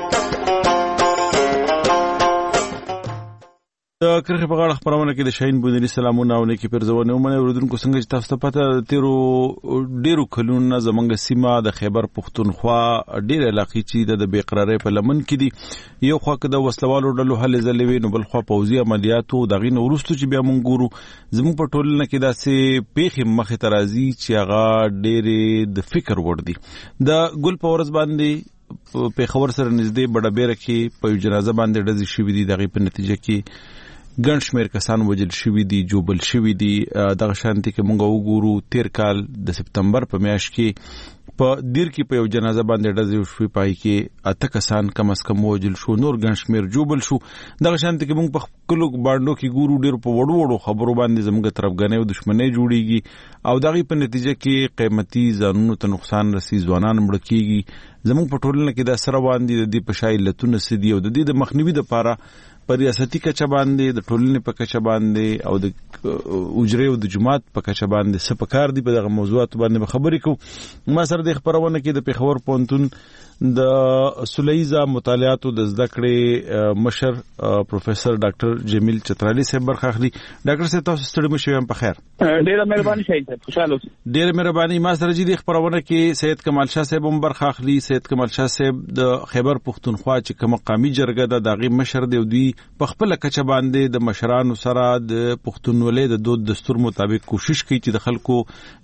د کرخې په غاړه خبرونه کې د شاهین بنيري سلامونه او نیکی پرزونه ومنه. اوریدونکو څنګه چې تاسو ته پته تیرو ډیرو کلونو زمونږ سیمه د خیبر پښتونخوا ډیر علاقې چې د بیقراری په لمن کې دي. یو خوا کې د وسلوالو ډلو هلې ځلې وي نو بل خوا پوځي عملیاتو دغې نه وروسته چې بیا مونږ ګورو زموږ په ټولنه کې داسې پیښې مخې ته راځي چې هغه ډېرې د فکر وړ دي. د ګل په ورځ باندې پیښور سره نږدې بډابیره کې په یو جنازه باندې ډزې شوي دي. دغې په نتیجه کې ګڼ شمېر کسان وژل شوي دي، جوبل شوي دي. دغه شانتي کې مونږ وګورو تیر کال د سپتمبر په میاشت کې په دیر کې په یو جنازه باندې ډزې وشوې، پای کې اته کسان کم از کم وژل شو، نور ګڼ شمېر جوبل شو. دغه شانتي کې مونږ په خپلو بانډو کې ګورو ډېر په وړو وړو خبرو باندې زموږ ترفګنۍ او دښمنۍ جوړېږي او دغې په نتیجه کې قیمتي ځانونو ته نقصان رسي، ځوانان مړه کېږي. زموږ په ټولنه کې دا سره روان دي. د دې په شا علتونه څه دي او د دې د مخنیوي دپاره په ریاستي کچه باندې، د ټولنې په کچه باندې او د اجرې او د جماعت په کچه باندې څه پکار دي، په دغه موضوعاتو باندې به خبرې کوو. ما سره د خبرونه کې د پېښور پوهنتون د سلیزه مطالعاتو د زده کړې مشر پروفیسر ډاکټر جمیل چترالی صاحب برخه اخلي. ډاکټر صاحب تاسو ستړي مشئ هم په خیر. ډیره مهرباني شاهین صاحب، خوشاله اوسئ. ډیره مهرباني. ما سره جدي خبرونه کې سید کمال شاه صاحب هم برخه اخلي. سید کمال شاه صاحب د خیبر پښتونخوا چې کوم قومي جرګه ده دغه مشر دی، دوی په خپل کچه باندې د مشرانو سره د پښتونولۍ د دود دستور مطابق کوشش کوي چې د خلکو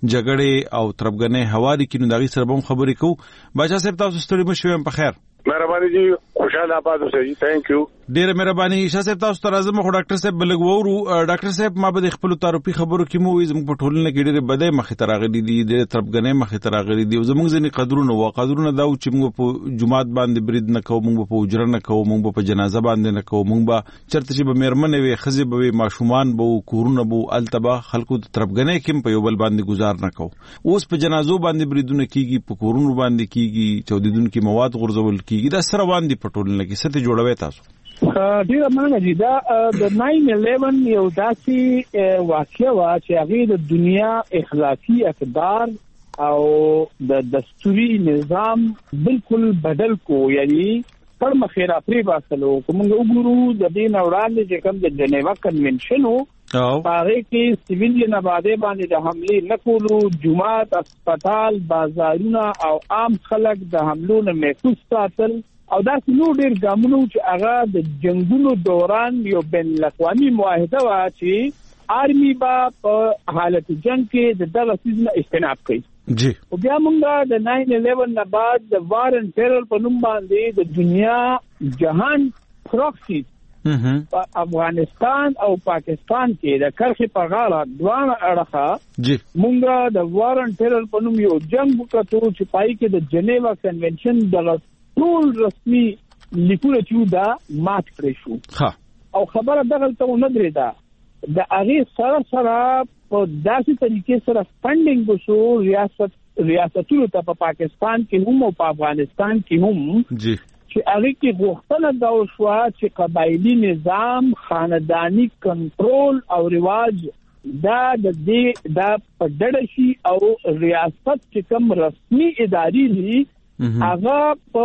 جګړې او تربګنۍ هواري کینو. دغه سره هم خبرې کوو. باچا صاحب تاسو ستړي مشئ هم په خیر. مهرباني مهرباني جی خوشاله آباد اوسئ. ثانک یو. ډیره مهرباني. شاه صاحب تاسو ته راځم خو ډاکټر صاحب بلګ وورو. ډاکټر صاحب ما به خپل تعارفي خبرو کې مو زموږ په ټولنه کې ډیره بدای مخې ته راغلي دي، ډیره تربګنې مخې ته راغلي دي. زموږ ځینې قدرونه او قدرونه دا چې موږ په جمعات باندې برید نه کوو، موږ په اجره نه کوو، موږ په جنازه باندې نه کوو، موږ به چرته چې به مېرمنې وي، ښځې به وي، ماشومان به وو، کورونه به وو، التبا خلکو د تربګنې کې په یو بل باندې گزار نه کوو. اوس په جنازو باندې بریدونه کیږي، په کورونو باندې کیږي، چودیدونکو مواد غورځول کیږي. دا سره باندې په ټولنه کې څه ته جوړوي تاسو؟ ډیره مننه جی. دا د ناین الیون یو داسې واقعه وه چې هغې د دنیا اخلاقي اقدار او د دستوري نظام بالکل بدل کو، یعنی پر مخې را پرې باسلو. که موږ وګورو د دې نه وړاندې چې کوم د جنیوا کنونشن و په هغې کې سیویلین آبادۍ باندې د حملې نه کولو، جومات، اسپتال، بازارونه او عام خلک د حملو نه محفوظ ساتل او داسې نور ډېر ګامونه چې هغه د جنګونو دوران یو بین الاقوامي معاهده وه چې آرمي به په حالت جنګ کې د دغه څیز نه اجتناب کوي. جی او بیا موږ د ناین الیون نه بعد د وار اینڈ ټیرر په نوم باندې د دنیا جهان پروکسي په افغانستان او پاکستان کې د کرښې په غاړه دواړه اړخه جی موږ د وار اینڈ ټیرر په نوم یو جنګ وکړو چې پای کې د جنیوا کنونشن دغه ټول رسمي لیکونه چې دا مات کړی شو. ها او خبره دغلته نه درېده د هغې سره سره په داسې طریقې سره فنډینګ وشو ریاست ریاستونو ته په پاکستان کې هم او په افغانستان کې هم جی چې هغې کې غوښتنه دا وشوه چې قبایلي نظام، خانداني کنټرول او رواج دا د دې دا په ډډه شي او ریاست چې کوم رسمي ادارې دي هغه په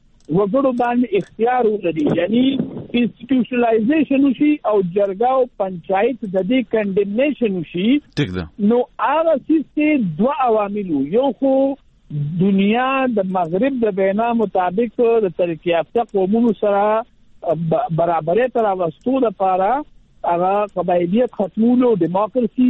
وګړو باندې اختیار ولري، یعنی انسټیټیوشنلایزیشن وشي او جرګه او پنچایت د دې کنډمنیشن وشي. ټیک ده. نو هغه څه دوه عوامل، یو خو دنیا د مغرب د وینا مطابق د ترقی یافته قومونو سره برابرۍ ته راوستو لپاره هغه قبایلیت ختمولو، دیموکراسي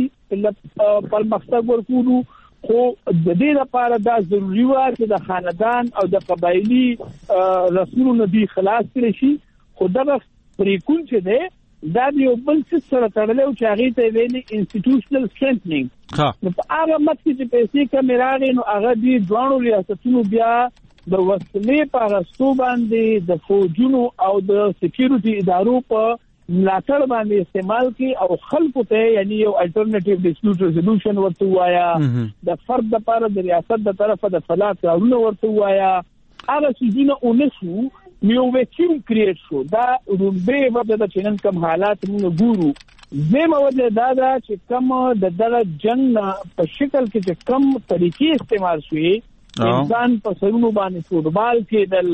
پرمختګ ورکولو، خو د دې لپاره دا ضروري و چې د خاندان او د قبایلی رسولو نه دی خلاص کړي شي. خو دغه پریکون چې دی دا د یو بل څه سره تړلی او چې هغې ته ویلي انسټیټیوشنل سټرنټنینګ. نو په هغه مخ کې چې پیسې کمې راغې نو هغه دې دواړو ریاستونو بیا د وسلې په اخیستو باندې د فوجونو او د سکیورټي ادارو په ملاتړ باندې استعمال کی او خلکو ته یعنی یو الټرنیټیو ډیسپیوټ ریزولوشن ورته وایا، د فرد لپاره د ریاست د طرفه د فلاح کارونه ورته وایا. هغه څه نه ونشو یو وکیل کریټ شو. دا رومبه وجه د چنن کم حالات موږ ګورو. زموږ وجه دا دا چې کم د دغه جنگ په شکل کې چې کم طریقې استعمال شوي، انسان په سرونو باندې فوټبال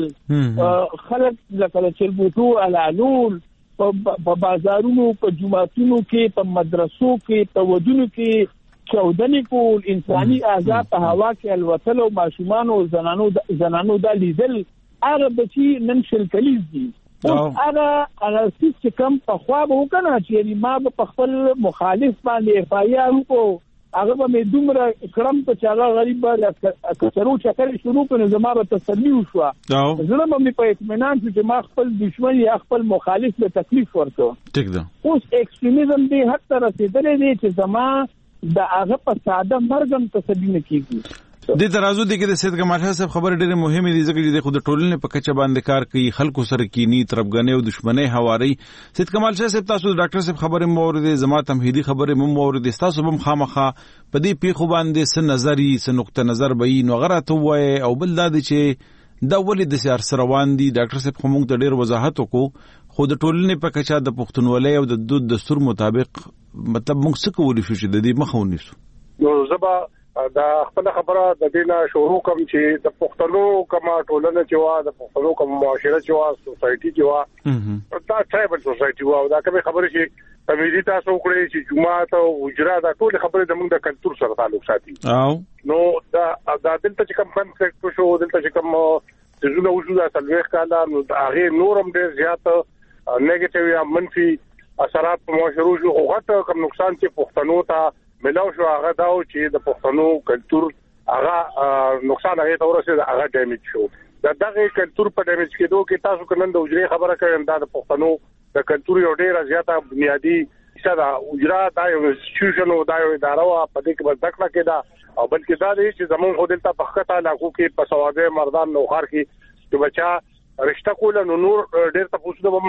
کېدل، خلک لکه چلبوټو علالول په بازارونو، په جمعاتونو کې، په مدرسو کې، په ودونو کې چودنې کول، انساني اعضا په هوا کې الوتل او ماشومان او زنانو زنانو دا لیدل، هغه بچي نن شل کلیز دي. هغه هغه چې کوم په خوا به وکنه چې یعنی ما په خپل مخالف باندې اف آی آر وکړو، هغه به مې دومره کړم په چې هغه غریب به کچرو چکرې شروع کړي، زما به تسلي وشوه، زړه به مې په اطمینان شو چې ما خپل دشمن یا خپل مخالف به تکلیف ورکړو. ټیک ده. اوس ایکستریمیزم دې حد ته رسېدلی دی چې زما د هغه په ساده مرګ هم تسلي نه کېږي. د ترازو د کې د سید کمال خان صاحب خبره ډېره مهمه دي ځکه چې د خود ټولنې په کچه باندې کار کوي، خلکو سره کینی، تربګنې او دښمنۍ هواري. سید کمال صاحب تاسو د ډاکټر صاحب خبره مو اوریدې، زما تمهیدي خبره مو اوریدې، تاسو هم خامخا په دې پیښو باندې څه نظری، څه نقطه نظر به نو غره وای او بل دا چې دا ولې د سیار سره روان دي. ډاکټر صاحب خو موږ ته ډېر وضاحت وکړو، خو د ټولنې په کچه د پښتونولۍ او د دود دستور مطابق مطلب موږ څه کولی شو چې د دې مخه ونیسو. نو زبا دا خپل خبره د دې نه شروع کوم چې د پښتنو کما ټولنه چې وا د پښتنو کوم معاشره چې وا سوسايټي چې وا دا ټرایبل سوسايټي وا دا کومه خبره چې تمیری تاسو وکړي چې جمعه او اجرا دا ټول خبره د موږ د کلچر سره تعلق ساتي. نو دا دا دلته چې کوم کنسپټ شو، دلته چې کوم څه نو وجوده تلويخ کاله نو هغه نورم ډېر زیات نیگیټیو یا منفي اثرات په معاشرو شو، او غټ کوم نقصان چې پښتنو ته ملاو شو هغه دا چې د پښتنو کلچر هغه نقصان هغه تورسه هغه ډیمیج شو. د دغه کلچر په ډیمیج کېدو کې تاسو کنن د اجرې خبره کوي دا د پښتنو د کلچر یو ډیر زیاته بنیادی څه دا اجرا دا یو انسټیټیوشن او دا یو اداره او په دې کې بس دکړه کې دا او بلکې دا دی چې زمون خو دلته په خطه علاقو کې په سواده مردان نوخار کې چې بچا رشتہ کول نو نور ډیر تاسو د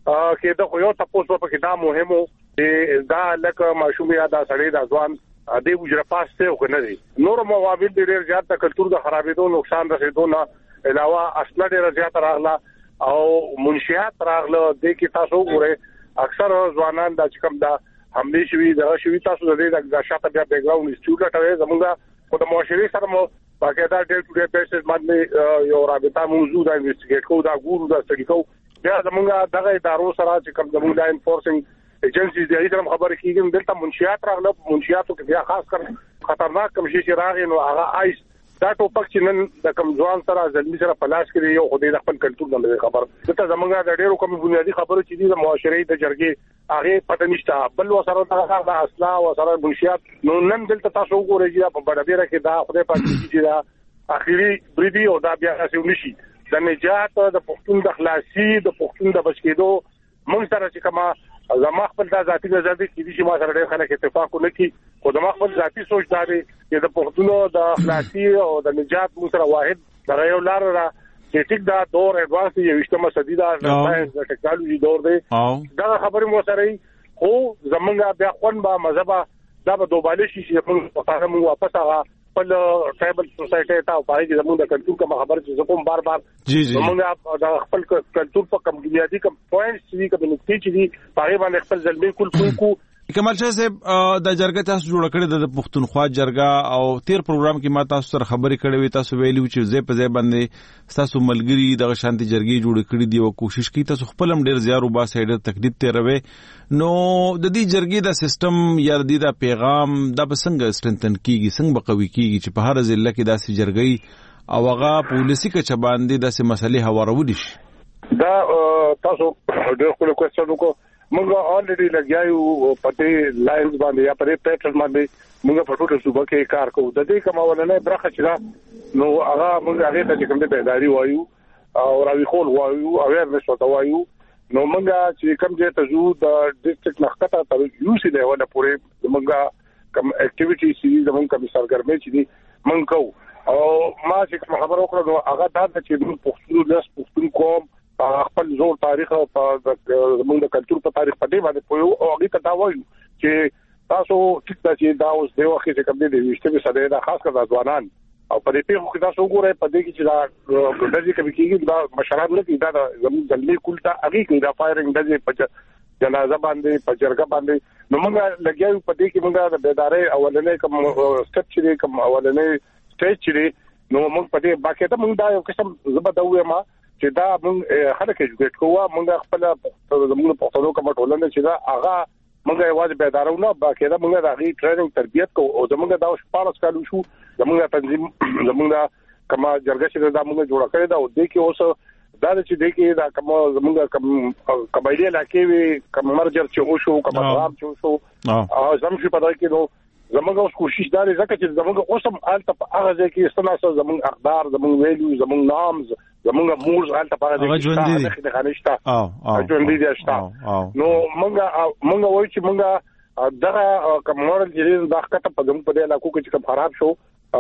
کې دا خو یو تاسو په کې دا مهمو چې دا لکه ماشومیا دا سړی دا ځوان د اجرا پاسته خو نه دي نور موابل ډیر زیات د کلچر د خرابېدو نقصان رسیدو نه علاوه اصل ډیر زیات راغله او منشيات راغله د کې تاسو وګورئ اکثر ځوانان د چکم دا حمله شوی دا شوی تاسو د دې د شاته بیا بیک گراوند انسټیټیوټ ته زموږه په معاشري سره مو باقاعده ډیل ټو ډیل بیسس باندې یو رابطه موضوع دا انویسټیګیټ کوو دا ګورو دا سټډي کوو بیا زموږه دغه ادارو سره چې کوم زموږ د انفورسینګ ایجنسیز دی هیڅ خبره کیږي دلته منشيات راغله منشياتو کې بیا خاص کر خطرناک کوم شي چې راغی نو هغه آیس دا ټوپک چې نن د کوم ځوان سره ځلمی سره پلاس کړي یو خدای د خپل کلچر نه خبر دته زمونږه د ډیرو کوم بنیادی خبرو چې د معاشري د جرګې هغه پته نشته بل وسره د اصلا وسره منشيات نو نن دلته تاسو وګورئ چې په بډابیره کې دا خدای پاک چې دا اخیری بریدي او دا بیا څه ونشي د نجات د پښتون د خلاصي د پښتون د بچکیدو موږ سره چې کما زما خپل د ذاتی نظر دي چې ما سره ډېر خلک اتفاق ونکړي خو زما خپل ذاتی سوچ دا دی چې د پښتونو د خلاصي او د نجات موږ سره واحد د یو لار را چې ټیک دا دور ایڈوانس دی یوشتمه صدی دا ساينس د ټیکنالوژي دور دی دا خبره مو سره خو زمونږه بیا خون با مذهب دا به دوباله شي چې موږ په تاسو موږ واپس هغه خپل ټرایبل سوسایټي ته پای کې زموږ د کلچر کوم خبر چې کوم بار بار زموږ د خپل کلچر په کوم بنیادی کوم پوینټس چې کوم نقطې چې دي پای باندې خپل ځلمي کول کو کمال شاه صاحب د جرګه تاسو جوړ کړی د پښتونخوا جرګه او تیر پروګرام کې ما تاسو سره خبرې کړې وي تاسو ویلو چې زه په ځای باندې تاسو ملګری د شانتي جرګې جوړ کړی دی او کوشش کوي تاسو خپل هم ډیر زیارو با سایډ تکلیف تیروي نو د دې جرګې د سیستم یا د دې د پیغام د بسنګ ستنتن کیږي څنګه بقوي کیږي چې په هر ځله کې داسې جرګې او هغه پولیسي کچ باندې داسې مسلې هوارول شي دا تاسو ډېر خپل کوېسچن وکړو موږ اولریډي لګیاو په دې لاینز باندې یا په دې پیټرن باندې موږ په ټوټه صوبه کې کار کوو د دې کومه ولنه برخه چې نو هغه موږ هغه ته کوم د بیداری وایو او راوي خول وایو اویرنس وته وایو نو موږ چې کوم ځای ته ځو د ډیسټریکټ نخته ته یو سي دی ولا پورې موږ کوم اکټیویټي چې زموږ کوم سرګرمي چې دي موږ کوو او ما چې خبر وکړو نو هغه دا چې موږ پښتون لاس پښتون کوم خپل زور تاریخ او زموږ د کلچر په تاریخ په دې باندې پوهو او هغه ته دا وایو چې تاسو ټیک دا چې دا اوس دی وخت چې کوم دې وشته سره دا خاص کر ځوانان او په دې په کې تاسو وګورئ په دې کې چې دا ګډځي کوي کېږي دا مشران نه دا زموږ ځلمي کولتا هغه کې دا فایرینګ د په جنازه باندې په جرګه باندې نو موږ لګیاو په دې کې موږ د بیدارۍ اولنې کوم سټپ چې کوم اولنې سټیج چې نو موږ په دې باقاعده موږ دا یو قسم زبده ما چې دا موږ خلک ایجوکیټ کوو موږ خپل زموږ په پښتو کې ټولنه چې دا هغه موږ یوازې بیدارونه باقاعده موږ د هغه ټریننګ تربیت کوو او زموږ دا شپږ کالو شو زموږ تنظیم زموږ کما جرګه چې دا موږ جوړ کړی دا او د کې اوس دا چې د کې دا کوم زموږ کوم قبایلی علاقې وي کوم مرجر چې وشو کوم غرام چې وشو او زموږ په دغه کې نو زموږ اوس کوشش دا لري چې زموږ اوسم آلته په هغه ځای کې استناسه زموږ اقدار زموږ ویلو زموږ نامز زموږ مورز آلته په هغه ځای کې د خانشتا او ژوند دي شتا نو موږ موږ وایو چې موږ دغه کومورل جریز د حقیقت په دغه په علاقو کې چې خراب شو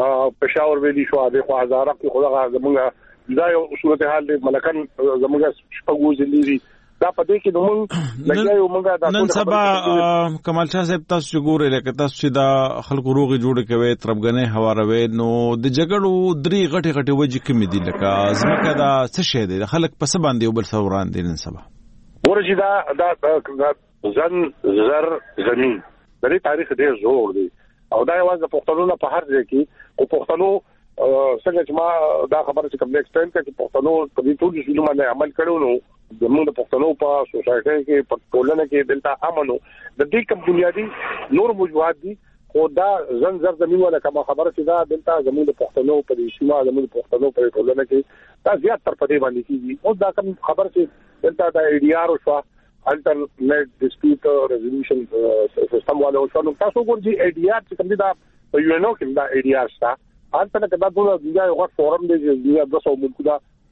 پېښور ویلي شو د خو هزاره کې خدای زموږ دا یو صورتحال دی ملکن زموږ شپږو ځلې دا پدې کې نوم لګیاو موږ دا نن سبا کمال شاه صاحب تاسو ګورئ لکه تاسو چې دا خلکو روغي جوړ کوي تربګنې هواروي نو د جګړو درې غټي غټي وجې کمی دي لکه ځمکه دا څه شي دي خلک پس باندې یو بل سوران دي نن سبا ورجی دا دا ځن زر زمين د دې تاریخ ډېر زوړ دی او دا یوازې د پښتنو په هر ځای کې او پښتنو څنګه چې ما دا خبره چې کوم ایکسپلین کړي چې پښتنو په دې ټول شي باندې عمل کړو نو زموږ د پښتنو په سوسایټي کې په ټولنه کې دلته امنو د دې کوم بنیادی نور موجودات دي خو دا ځن زر زمين ولا کوم خبره چې دا دلته زموږ د پښتنو په دې سیمه زموږ د پښتنو په ټولنه کې دا زیات تر پدې باندې کیږي او دا کوم خبره چې دلته د ای ډی آر او شو الټرنیټ ډسپیوټ ریزولوشن سیستم والا او شو نو تاسو ګورئ ای ډی آر چې کوم دا په یو نو کې دا ای ډی آر شته البته دا ټول د یو غټ فورم دی چې د دوه سوه ملکو دا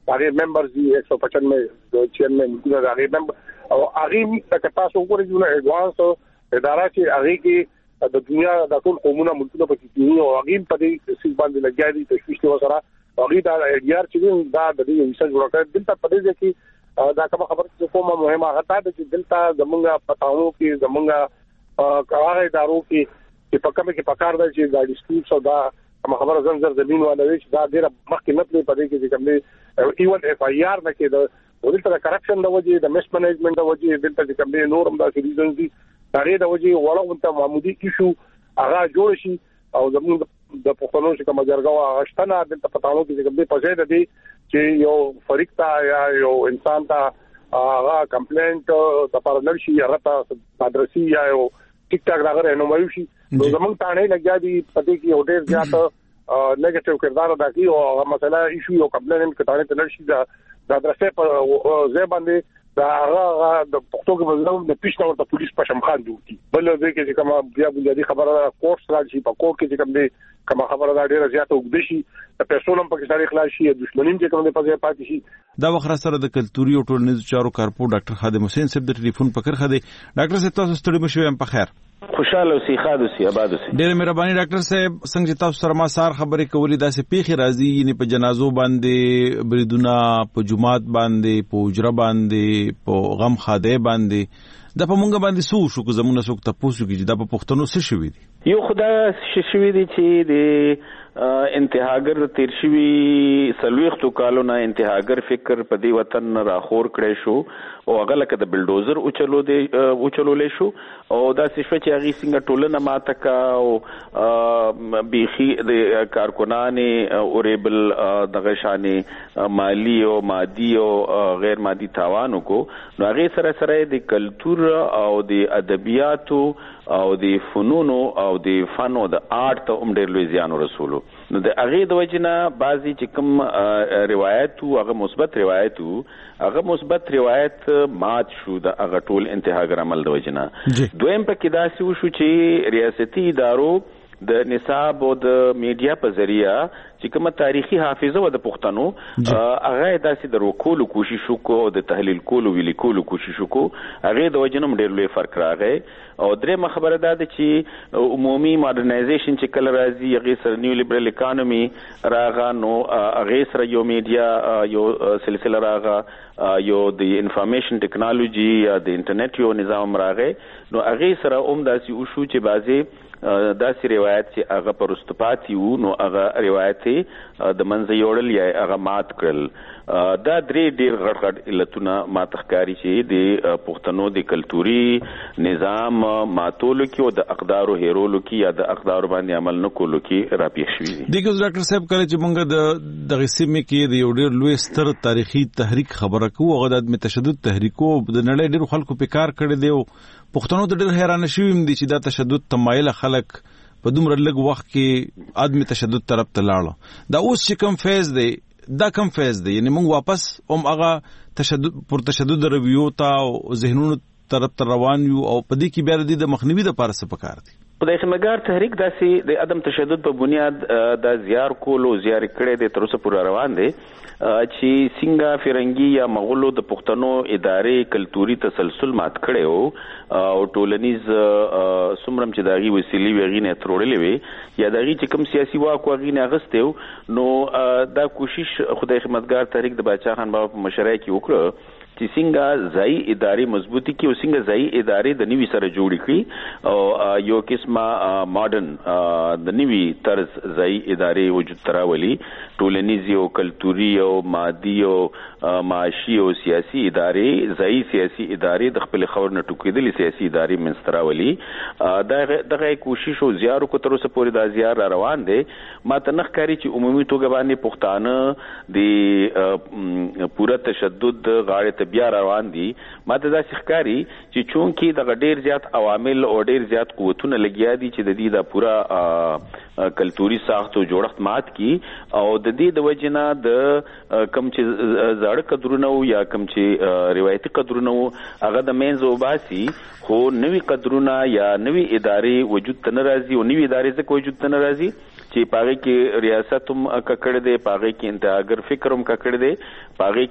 هغه ممبرز دي ایک سو پچانوے د چیرمن د هغه ممبر او هغه د تاسو وګورئ چې ایڈوانس اداره چې هغه کې د دنیا د ټول قومونو ملکونو په کې دي او هغه په دې سیس باندې لګیا دي تشویش له سره هغه دا ایډیار چې دا د دې ریسرچ ورکړ دلته په دې کې دا کوم خبره چې کومه مهمه هغه دا چې دلته زمونږ پتاونو کې زمونږ کاري ادارو کې چې په کومه کې پکار دی چې دا ډیسټریکټ او دا کوم خبره زنجر زمين ولا وی چې دا ډیره مخکې نه پلی پدې کې چې کوم ایون اف آی آر نه کې د دلته د کرپشن د وجې د مس منیجمنت د وجې دلته چې کوم نورم د ریزنز دي هغه د وجې وړاندې معمولی ایشو هغه جوړ شي او زموږ د پښتنو چې کوم جرګه غشتنه دلته پتاونو کې چې کوم په ځای دی چې یو فریق تا یا یو انسان تا هغه کمپلینټ د پارلمان شي هغه ته ادرسي یا یو ټیک ټاک راغره نو وایو شي نو زموږ ته نه لګیا دي پدې کې یو ډېر زیات نیگیټیو کردار ادا کوي او هغه مسله ایشو یو کمپلینټ کټانه ته نشي دا د ادرسه په ځای باندې دا هغه د پښتو کې مزلم د پیښنه ورته پولیس په شمخان جوړي بل دې کې چې کومه بیا بنیادی خبره کورس راځي په کوټ کې چې کوم دې کومه خبره دا ډیره زیاته وګد شي د پیسو نم پاکستاني خلاص شي دښمنیم چې کوم دې په ځای پاتې شي دا وخت سره د کلتوري او ټولنیزو چارو کارپو ډاکټر خادم حسین صاحب د ټلیفون پکر خدي ډاکټر صاحب تاسو ستړي مشوي هم په خیر خوشاله اوسئ خاد اوسئ آباد اوسئ ډېر مهرباني ډاکټر صاحب څنګه تاسو سره ما سار خبرې کولې داسې پیخي راځي یعنی په جنازو باندې بریدونه په جمعات باندې په اجره باندې په غم خاده باندې دا په مونږ باندې سو شو کو زمونه سو ته پوسو کې دا په پښتنو څه شوی دي یو خدای شوی دي چې د انتهاګر تیر شوی سلويختو کالو نه انتهاګر فکر په دی وطن راخور کړي شو او هغه لکه د بلډوزر او چلو دی او چلولې شو او دا څه چې هغه څنګه ټولنه ماته کا او بيخي د کارکونانه اورېبل دغه شانې مالی او مادي او غیر مادي تاوانو کو نو هغه سره سره د کلچر او د ادبیاتو او د فنونو او د فن او د آرت ته هم ډېر لوی زیان ورسولو نو د هغه د وجنه بعضی چې کوم روایت او هغه مثبت روایت او هغه مثبت روایت مات شو د هغه ټول انتهاګر عمل د وجنه دویم په کې داسې وشو چې ریاستي ادارو د نصاب او د میډیا په ذریعہ چې کومه تاریخي حافظه و د پښتنو هغه داسې د وکولو کوشش وکړو د تحلیل کولو ویل کولو کوشش وکړو هغه د وجنم ډېر لوی فرق راغی او درې خبره ده چې عمومي ماډرنایزیشن چې کله راځي هغه سره نیو لیبرل اکانومي راغا نو هغه سره یو میډیا یو سلسله راغا یو د انفارمیشن ټیکنالوژي یا د انټرنیټ یو نظام راغی نو هغه سره هم داسې وشو چې بعضی داسې روایت چې هغه پرستپاتی وو نو هغه روایت د منځ یوړل یا هغه مات کړل دا درې ډېر غټ غټ علتونه ماتخکاری چې د پښتنو د کلتوري نظام ماتولو کې او د اقدار او هیرولو کې یا د اقدار باندې عمل نه کولو کې راپېښ شوی دي دغه ډاکټر صاحب کله چې موږ د دغه سیمه کې د یو ډېر لوی ستر تاریخي تحریک خبره کوو هغه د تشدد تحریکو د نړۍ ډېر خلکو په کار کړی دی پښتنو ته ډېر حیران شوم دي چې دا تشدد تمایل خلک په دومره لږ وخت کې عدم تشدد طرف ته لاړو دا اوس چې کوم فیز دی دا کوم فیز دی یعنی موږ واپس هم هغه تشدد پر تشدد رویو ته او ذهنونو طرف ته روان یو او په دې کې بیا د مخنیوي لپاره څه پکار دي خدای خمګار تحریک داسې د عدم تشدد په بنیاد د زیار کولو زیار کړي د تر اوسه پورې روان دي چې څنګه فرنګي یا مغولو د پښتنو ادارې کلتوري تسلسل مات کړي او ټولنیز سمرم چې داغي وسیلې وغینه ترولې وي یا داغي چې کوم سیاسي واک وغینه غستیو نو دا کوشش خدای خمګار تحریک د باچا خان بابا په مشرۍ کې وکړه چې څنګه ځای ادارې مضبوطی کی او څنګه ځای ادارې د نوي سره جوړې کړي او یو قسمه ماډرن د نوي طرز ځای ادارې وجود تراولي ټولنیزي او کلتوري او مادي او معاشي او سیاسي ادارې ځای سیاسي ادارې د خپل خور نه ټوکېدلې سیاسي ادارې منستراولي دا دغه کوشش او زیارو کو تر اوسه پورې دا زیار روان دي ماته نخ کاری چې عمومي توګه باندې پښتانه د پوره تشدد غاړه بیا روان دي ماته دا ښکاری چې چون کې د ډېر زیات عوامل او ډېر زیات قوتونه لګیا دي چې د دې د پورا کلتوري ساخت او جوړښت مات کی او د دې د وجنه د کم چې زړه قدرونه یا کم چې روایتي قدرونه هغه د مینځو باسي خو نوی قدرونه یا نوی ادارې وجود ته ناراضي او نوی ادارې څخه وجود ته ناراضي چې پاغه کې ریاست هم ککړ دی، پاغه کې انتهاګر فکر هم ککړ دی، پاغه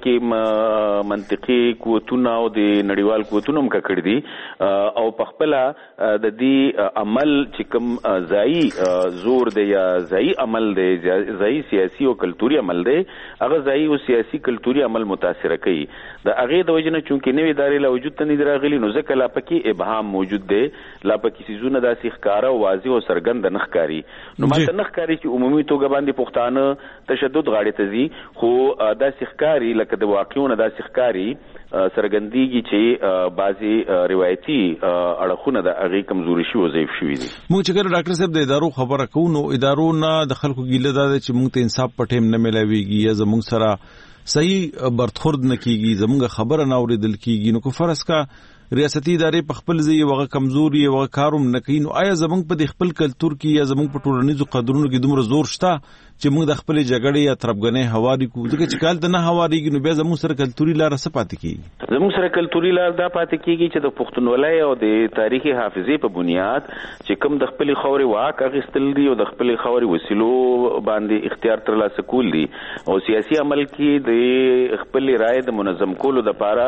کې منطقي قوتونه او د نړیوال قوتونه هم ککړ دي او په خپل د دې عمل چې کوم ځای زور دی یا ځای عمل دی، ځای سیاسي او کلتوري عمل دی، هغه ځای او سیاسي کلتوري عمل متاثر کوي. د هغه د وجنه چونکې نوې ادارې لا وجود ته نه راغلي نو ځکه لا پکې ابهام موجود دی، لا پکې سيزونه داسې ښکارا او واضح او سرګند نه ښکاری. نو ماته نه ښکاری چې عمومي توګه باندې پښتانه تشدد غاړي ته ځي، خو داسې ښکاری لکه د واقعونو داسې ښکاری سرګندېږي چې بعضي روایتي اړخونه د هغې کمزوري شي او ضعیف شوي دي. موږ چې کله ډاکټر صاحب د ادارو خبره کوو نو ادارو نه د خلکو ګیله دا ده چې موږ ته انصاف په ټیم نه میلاویږي یا زموږ سره صحیح برخورد نه کیږي، زموږ خبره نه اورېدل کیږي. نو که فرض کا ریاستي ادارې په خپل ځای وغه کمزوري وغه کاروم نه کوي، نو آیا زموږ په خپل کلچر کې یا زموږ په ټولنیزو قدرونو کې دومره زور شته چې موږ د خپل جګړې یا تربګنې هواري کوو؟ ځکه چې کال ته نه هواريږي نو بیا زموږ سره کلتوري لار څه پاتې کیږي؟ زموږ سره کلتوري لار دا پاتې کیږي چې د پښتونولۍ او د تاریخي حافظې په بنیاد چې کوم د خپل خاورې واک اخیستل دي او د خپل خاورې وسیلو باندې اختیار ترلاسه کول دي او سیاسي عمل کې د خپل رائے د منظم کولو لپاره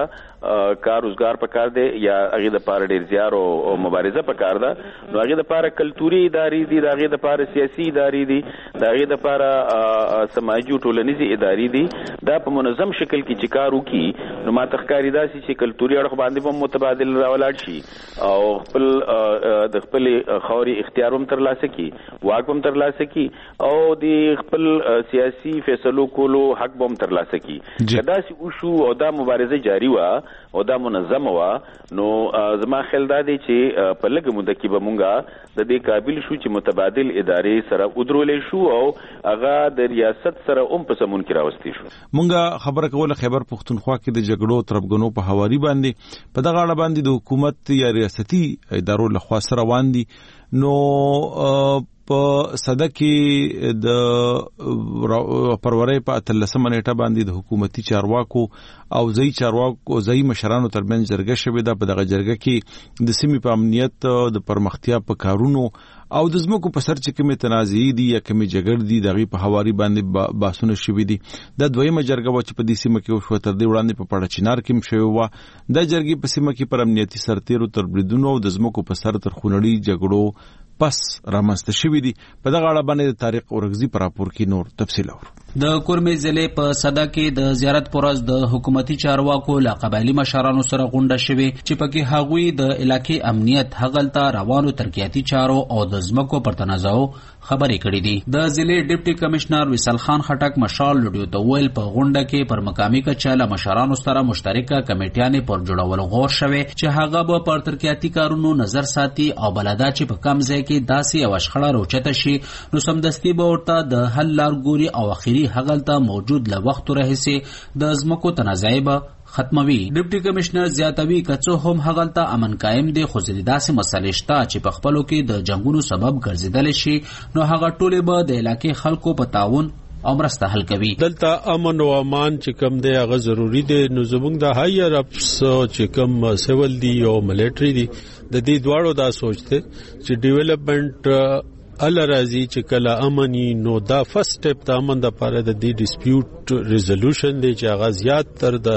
کار روزګار پکار دی یا هغه د پاره ډیر زیار او مبارزه پکار ده. نو هغه د پاره کلتوري ادارې دي، هغه د پاره سیاسي ادارې دي، هغه د پاره سماجی ټولنیزي ادارې دي. دا په منظم شکل کې چې کار وکړي نو ماته ښکاري دا چې کلتوري اړخ باندې هم متبادل راولاړ شي او خپل د خپل خاوري اختیار هم ترلاسه کړي، واک هم ترلاسه کړي او د خپل سیاسي فیصلو کولو حق هم ترلاسه کړي. کدا چې وشو او دا مبارزه جاری و او دا منظم و نو زما خیال دا دی چې په لږه موده کې به مونږه د دې قابل شو چې متبادل ادارې سره ودرولې شو او هغه د ریاست سره هم په سمون کې راوستي شو. مونږه خبره کوله خیبر پښتونخوا کې د جګړو تربګنو په حواري باندې په دغه اړه باندې د حکومت یا ریاستي ادارو لخوا سره روان دي. نو په صده کې د پرورۍ په اتلسمه نیټه باندې د حکومتي چارواکو او ځای چارواکو ځای مشرانو ترمنځ جرګه شوې ده. په دغه جرګه کې د سیمې په امنیت د پرمختیا په کارونو او د ځمکو په سر چې کومې تنازعې دي یا کومې جګړې دي دغه په حواري باندې باسونه شوې دي. د دویمه جرګه و چې په دې سیمه کې وشو، تر دې وړاندې په پړه چنار کې شوې و. د جرګې په سیمه کې پر امنیتي سرتیرو تربریدونو او د ځمکو په سر تر خونړي جګړو پس رامنځته شوې دي. په دغه اړه باندې د تاریخ اورغزي پر راپور کې نور تفصیل اورو. د کورمې ضلع په صدا کې د زیارت پرز د حکومتي چارواکو له قبایلی مشرانو سره غونډه شوې چې پکې هغوی د علاقې امنیت، هغلته روانو ترقیاتي چارو او د ځمکو پر تنازعو خبرې کړې دي. د ضلع ډیپټي کمشنر وصال خان خټک مشال لډیو ته ویل په غونډه کې پر مقامي کچه له مشرانو سره مشترکه کمیټیانې پر جوړولو غور شوې چې هغه به پر ترقیاتي کارونو نظر ساتي او بلدا چې په کم ځای کې داسې یو شخړه روچته شي نو سمدستي به ورته د حل لار ګوري او اخري هغلته موجود له وخت راهیسې د ځمکو تنازع به ختموي. ډیپټي کمشنر زیاتوي کڅو هم هغلته امن قائم دي، خو ځلې داسې مسلې شته چې په خپلو کې د جنگونو سبب ګرځیدل شي نو هغه ټولې به د علاقې خلکو په تعاون او مرسته حل کوي. دلته امن او امان چې کوم دی هغه ضروری دی. نو زموږ د هایر اپس چې کوم سیول دی او ملټری دی د دې دواړو دا سوچ دی چې ډیولپمنٹ ال راځي چې کله امني نو دا فرست سټپ د امن د لپاره د دې ډیسپیوټ ریزولوشن دی چې هغه زیات تر د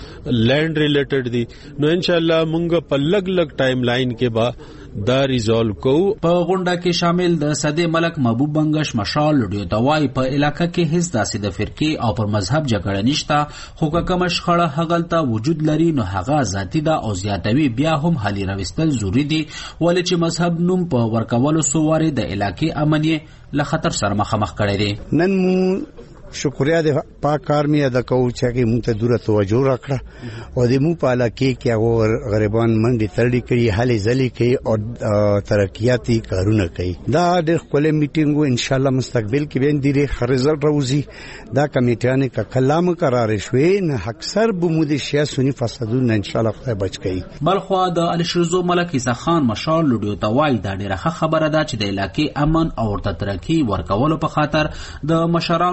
لینډ ریلیټډ دی. نو ان شاء الله مونږ په لګ لګ ټایم لاین کې با دا ریزالو کو. په غونډه کې شامل د صدې ملک محبوب بنگش مشال لډیو توای په علاقې کې هیڅ داسې د فرقې او پر مذهب جګړه نشته، خو که کوم شخړه هغلته وجود لري نو هغه ذاتی ده او زیاتوي بیا هم حل راوستل ضروری دي، ولې چې مذهب نوم په ورکولو سواره د علاقې امنیت له خطر سره مخامخ کړي دي. نن مو شکریا د پاک کارمی ادا کوو چې کې مونږ ته دوره توجه راکړه او د مو په علاقې کې هغه غریبان منډي ترډي کړي، حالې ځلې کوي او ترقیاتي کارونه کوي. دا د خپل میټینګو ان شاء الله مستقبل کې به ډېر ښه رزلټ راوځي. دا کمیټیانه کا کلام قرار شوې نه اکثر بمود شیا سنی فسادونه ان شاء الله خدای بچ کوي. بلخو د الشرزو ملک عیسی خان مشال لډیو توای دا ډېره خبره ده چې د علاقې امن او ترقی ورکولو په خاطر د مشرانو کمیټې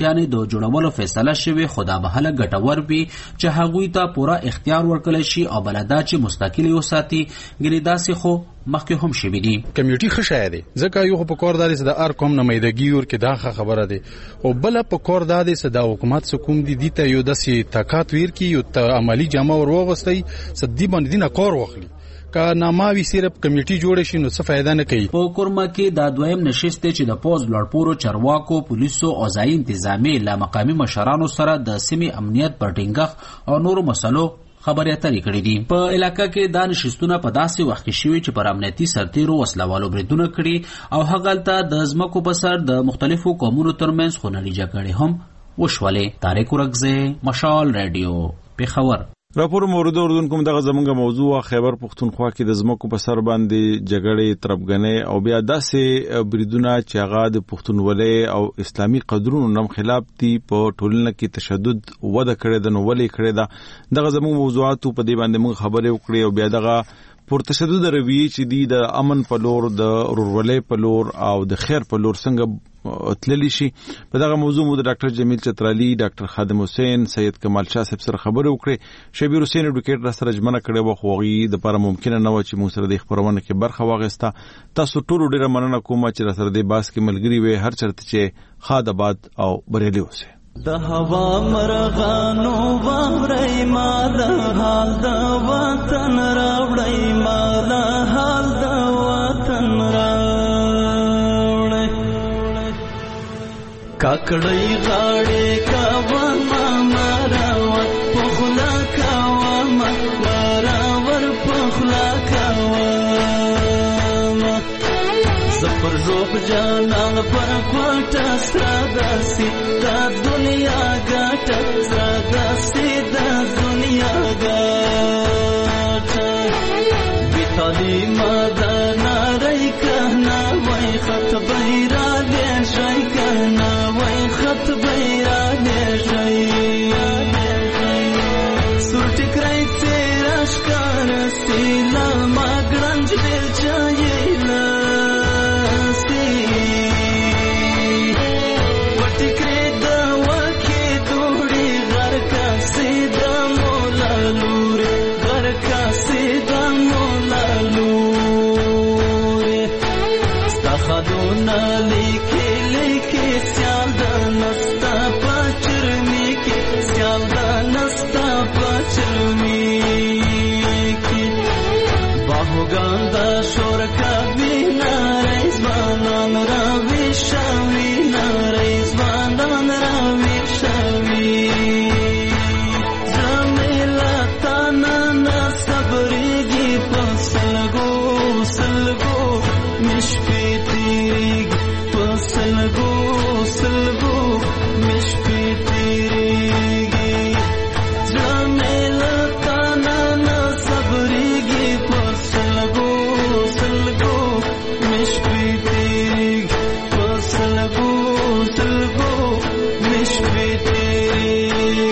ځانګړتیاوې د جوړولو فیصله شوې، خو دا به هله ګټور وي چې هغوی ته پوره اختیار ورکړی شي او بله دا چې مستقل یې وساتي. ګینې داسې خو مخکې هم شوي دي. کمیونټي ښه شی دی، ځکه یو خو په کار دا دی چې د هر قوم نمایندګي ورکړي، دا ښه خبره دی، او بله په کار دا دی چې د حکومت څه کوم دي دي ته یو داسې طاقت ورکړي، یو عملي جامه ور واغوستی چې دې باندې دې نه کار واخلي. که ناماوي صرف کمیټي جوړ شي نو څه فایده نه کوي. په کورما کې دا دویم نشست دی چې د پوز لوړپوړو چارواکو، پولیسو او ځایي انتظامي له مقامي مشرانو سره د سیمې امنیت پر ټینګښت او نورو مسلو خبرې اترې کړې دي. په علاقه کې دا نشستونه په داسې وخت کې شوي چې پر امنیتي سرتیرو وسلوالو بریدونه کړي او هغلته د ځمکو په سر د مختلفو قومونو ترمنځ خونړۍ جګړې هم وشولې. طارق ورکزی، مشال رادیو، پېښور. راپور مورد اردن کوم دغه زمونږ موضوع خیبر پختونخوا کې د ځمکو په سر باندې جګړې، تربګنۍ او بیا داسې بریدونه چې هغه د پښتونولۍ او اسلامي قدرونو نم خلاف دي په ټولنه کې تشدد وده کړې ده. نو ولې کړې ده؟ دغه زمونږ موضوعاتو په دې باندې موږ خبرې وکړې او بیا دغه پر تشدد رویې چې دي د امن په لور، د ورورولۍ په لور او د خیر په لور څنګه تللی شي. په دغه موضوع مو د ډاکټر جمیل چترالی، ډاکټر خادم حسین، سید کمال شاه صاحب سره خبرې وکړې. شبیر حسین اډوکیټ را سره ژمنه کړې وه، خو هغوی دپاره ممکنه نه وه چې موږ سره د خپرونه کې برخه واخیسته. تاسو ټولو ډېره مننه کومه چې را سره دې بحث کې ملګري وې. هر چېرته چې ښاد آباد او بریالي اوسئ. د هوا مرغانو واورئ مال حال د وطن راوړئ، مال حال د وطن راوړئ. کاکړئ غاړې کوه مراور پخلا کوه، مراور پخلا کوه. زپر روح جانان پر کوټه سره داسې دا دنیا ګټه، سره داسې دا دنیا ګټه. بې تعلیمه ده نارئ کهنا وای خط بیرا لیږئ، کهنا وای خط بیرا لیږئ. سور ټکری څېره ښکاره سي له ما ګړنج بیلچایې لیکي لیکي سیال د نستا پچرمی کې، سیال د نستا پچرمی کې. باهوګان د شور کوي نارې ځوانان راوي شوي، نارې ځوانان راوي شوي. زمیلا تانا نه صبرېږي په سلګو سلګو مشپې تیریږي، په سلګو سلګو مشپې تیریږي. زمیلا تانا نه صبرېږي په سلګو سلګو مشپې تیریږي، په سلګو سلګو مشپې تیریږي.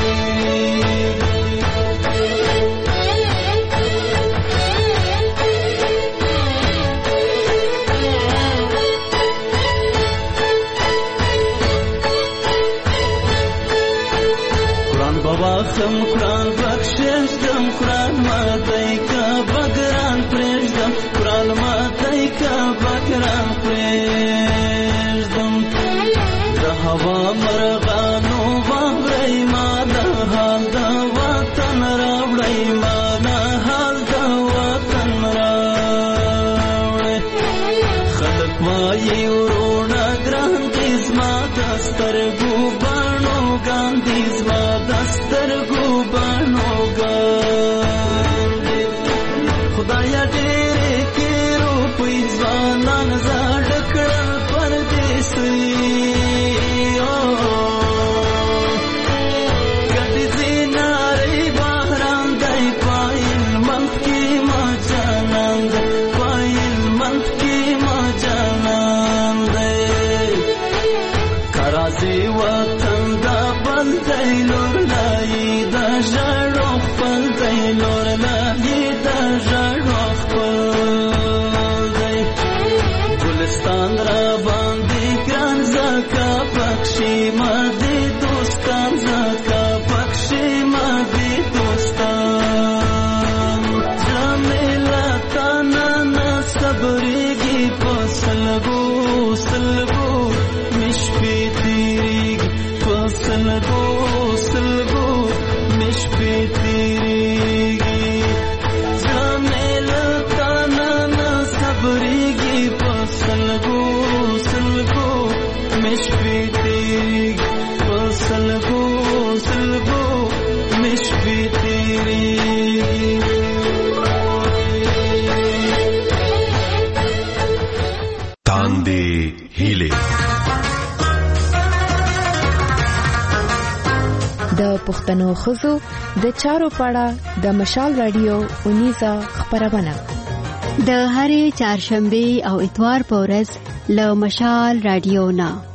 خم قرآن بخشش دم، قرآن ماتای کا بگران پریشدم، قرآن ماتای کا بگران پریشدم. د هوا مرغانو واورئ مال حال د وطن راوړئ، مال حال د وطن راوړئ. خلک وایي ورونه ګران دي زما د سترګو باڼو ګان دي، زما د سترګو باڼو ګان دي. خدایا ډېرې کې روپۍ ځوانان زاړه کړل پردیسي. ګډې زینارې بهران دی، پایل منځ کې ما جانان دی، پایل منځ کې ما جانان دی. کرازي وطن دا بل دی لور لایي، د پښتنو خزو د چارو پاړه د مشال رادیو اونیزه خبرونه د هرې چهارشنبه او اتوار په ورځ له مشال رادیو نه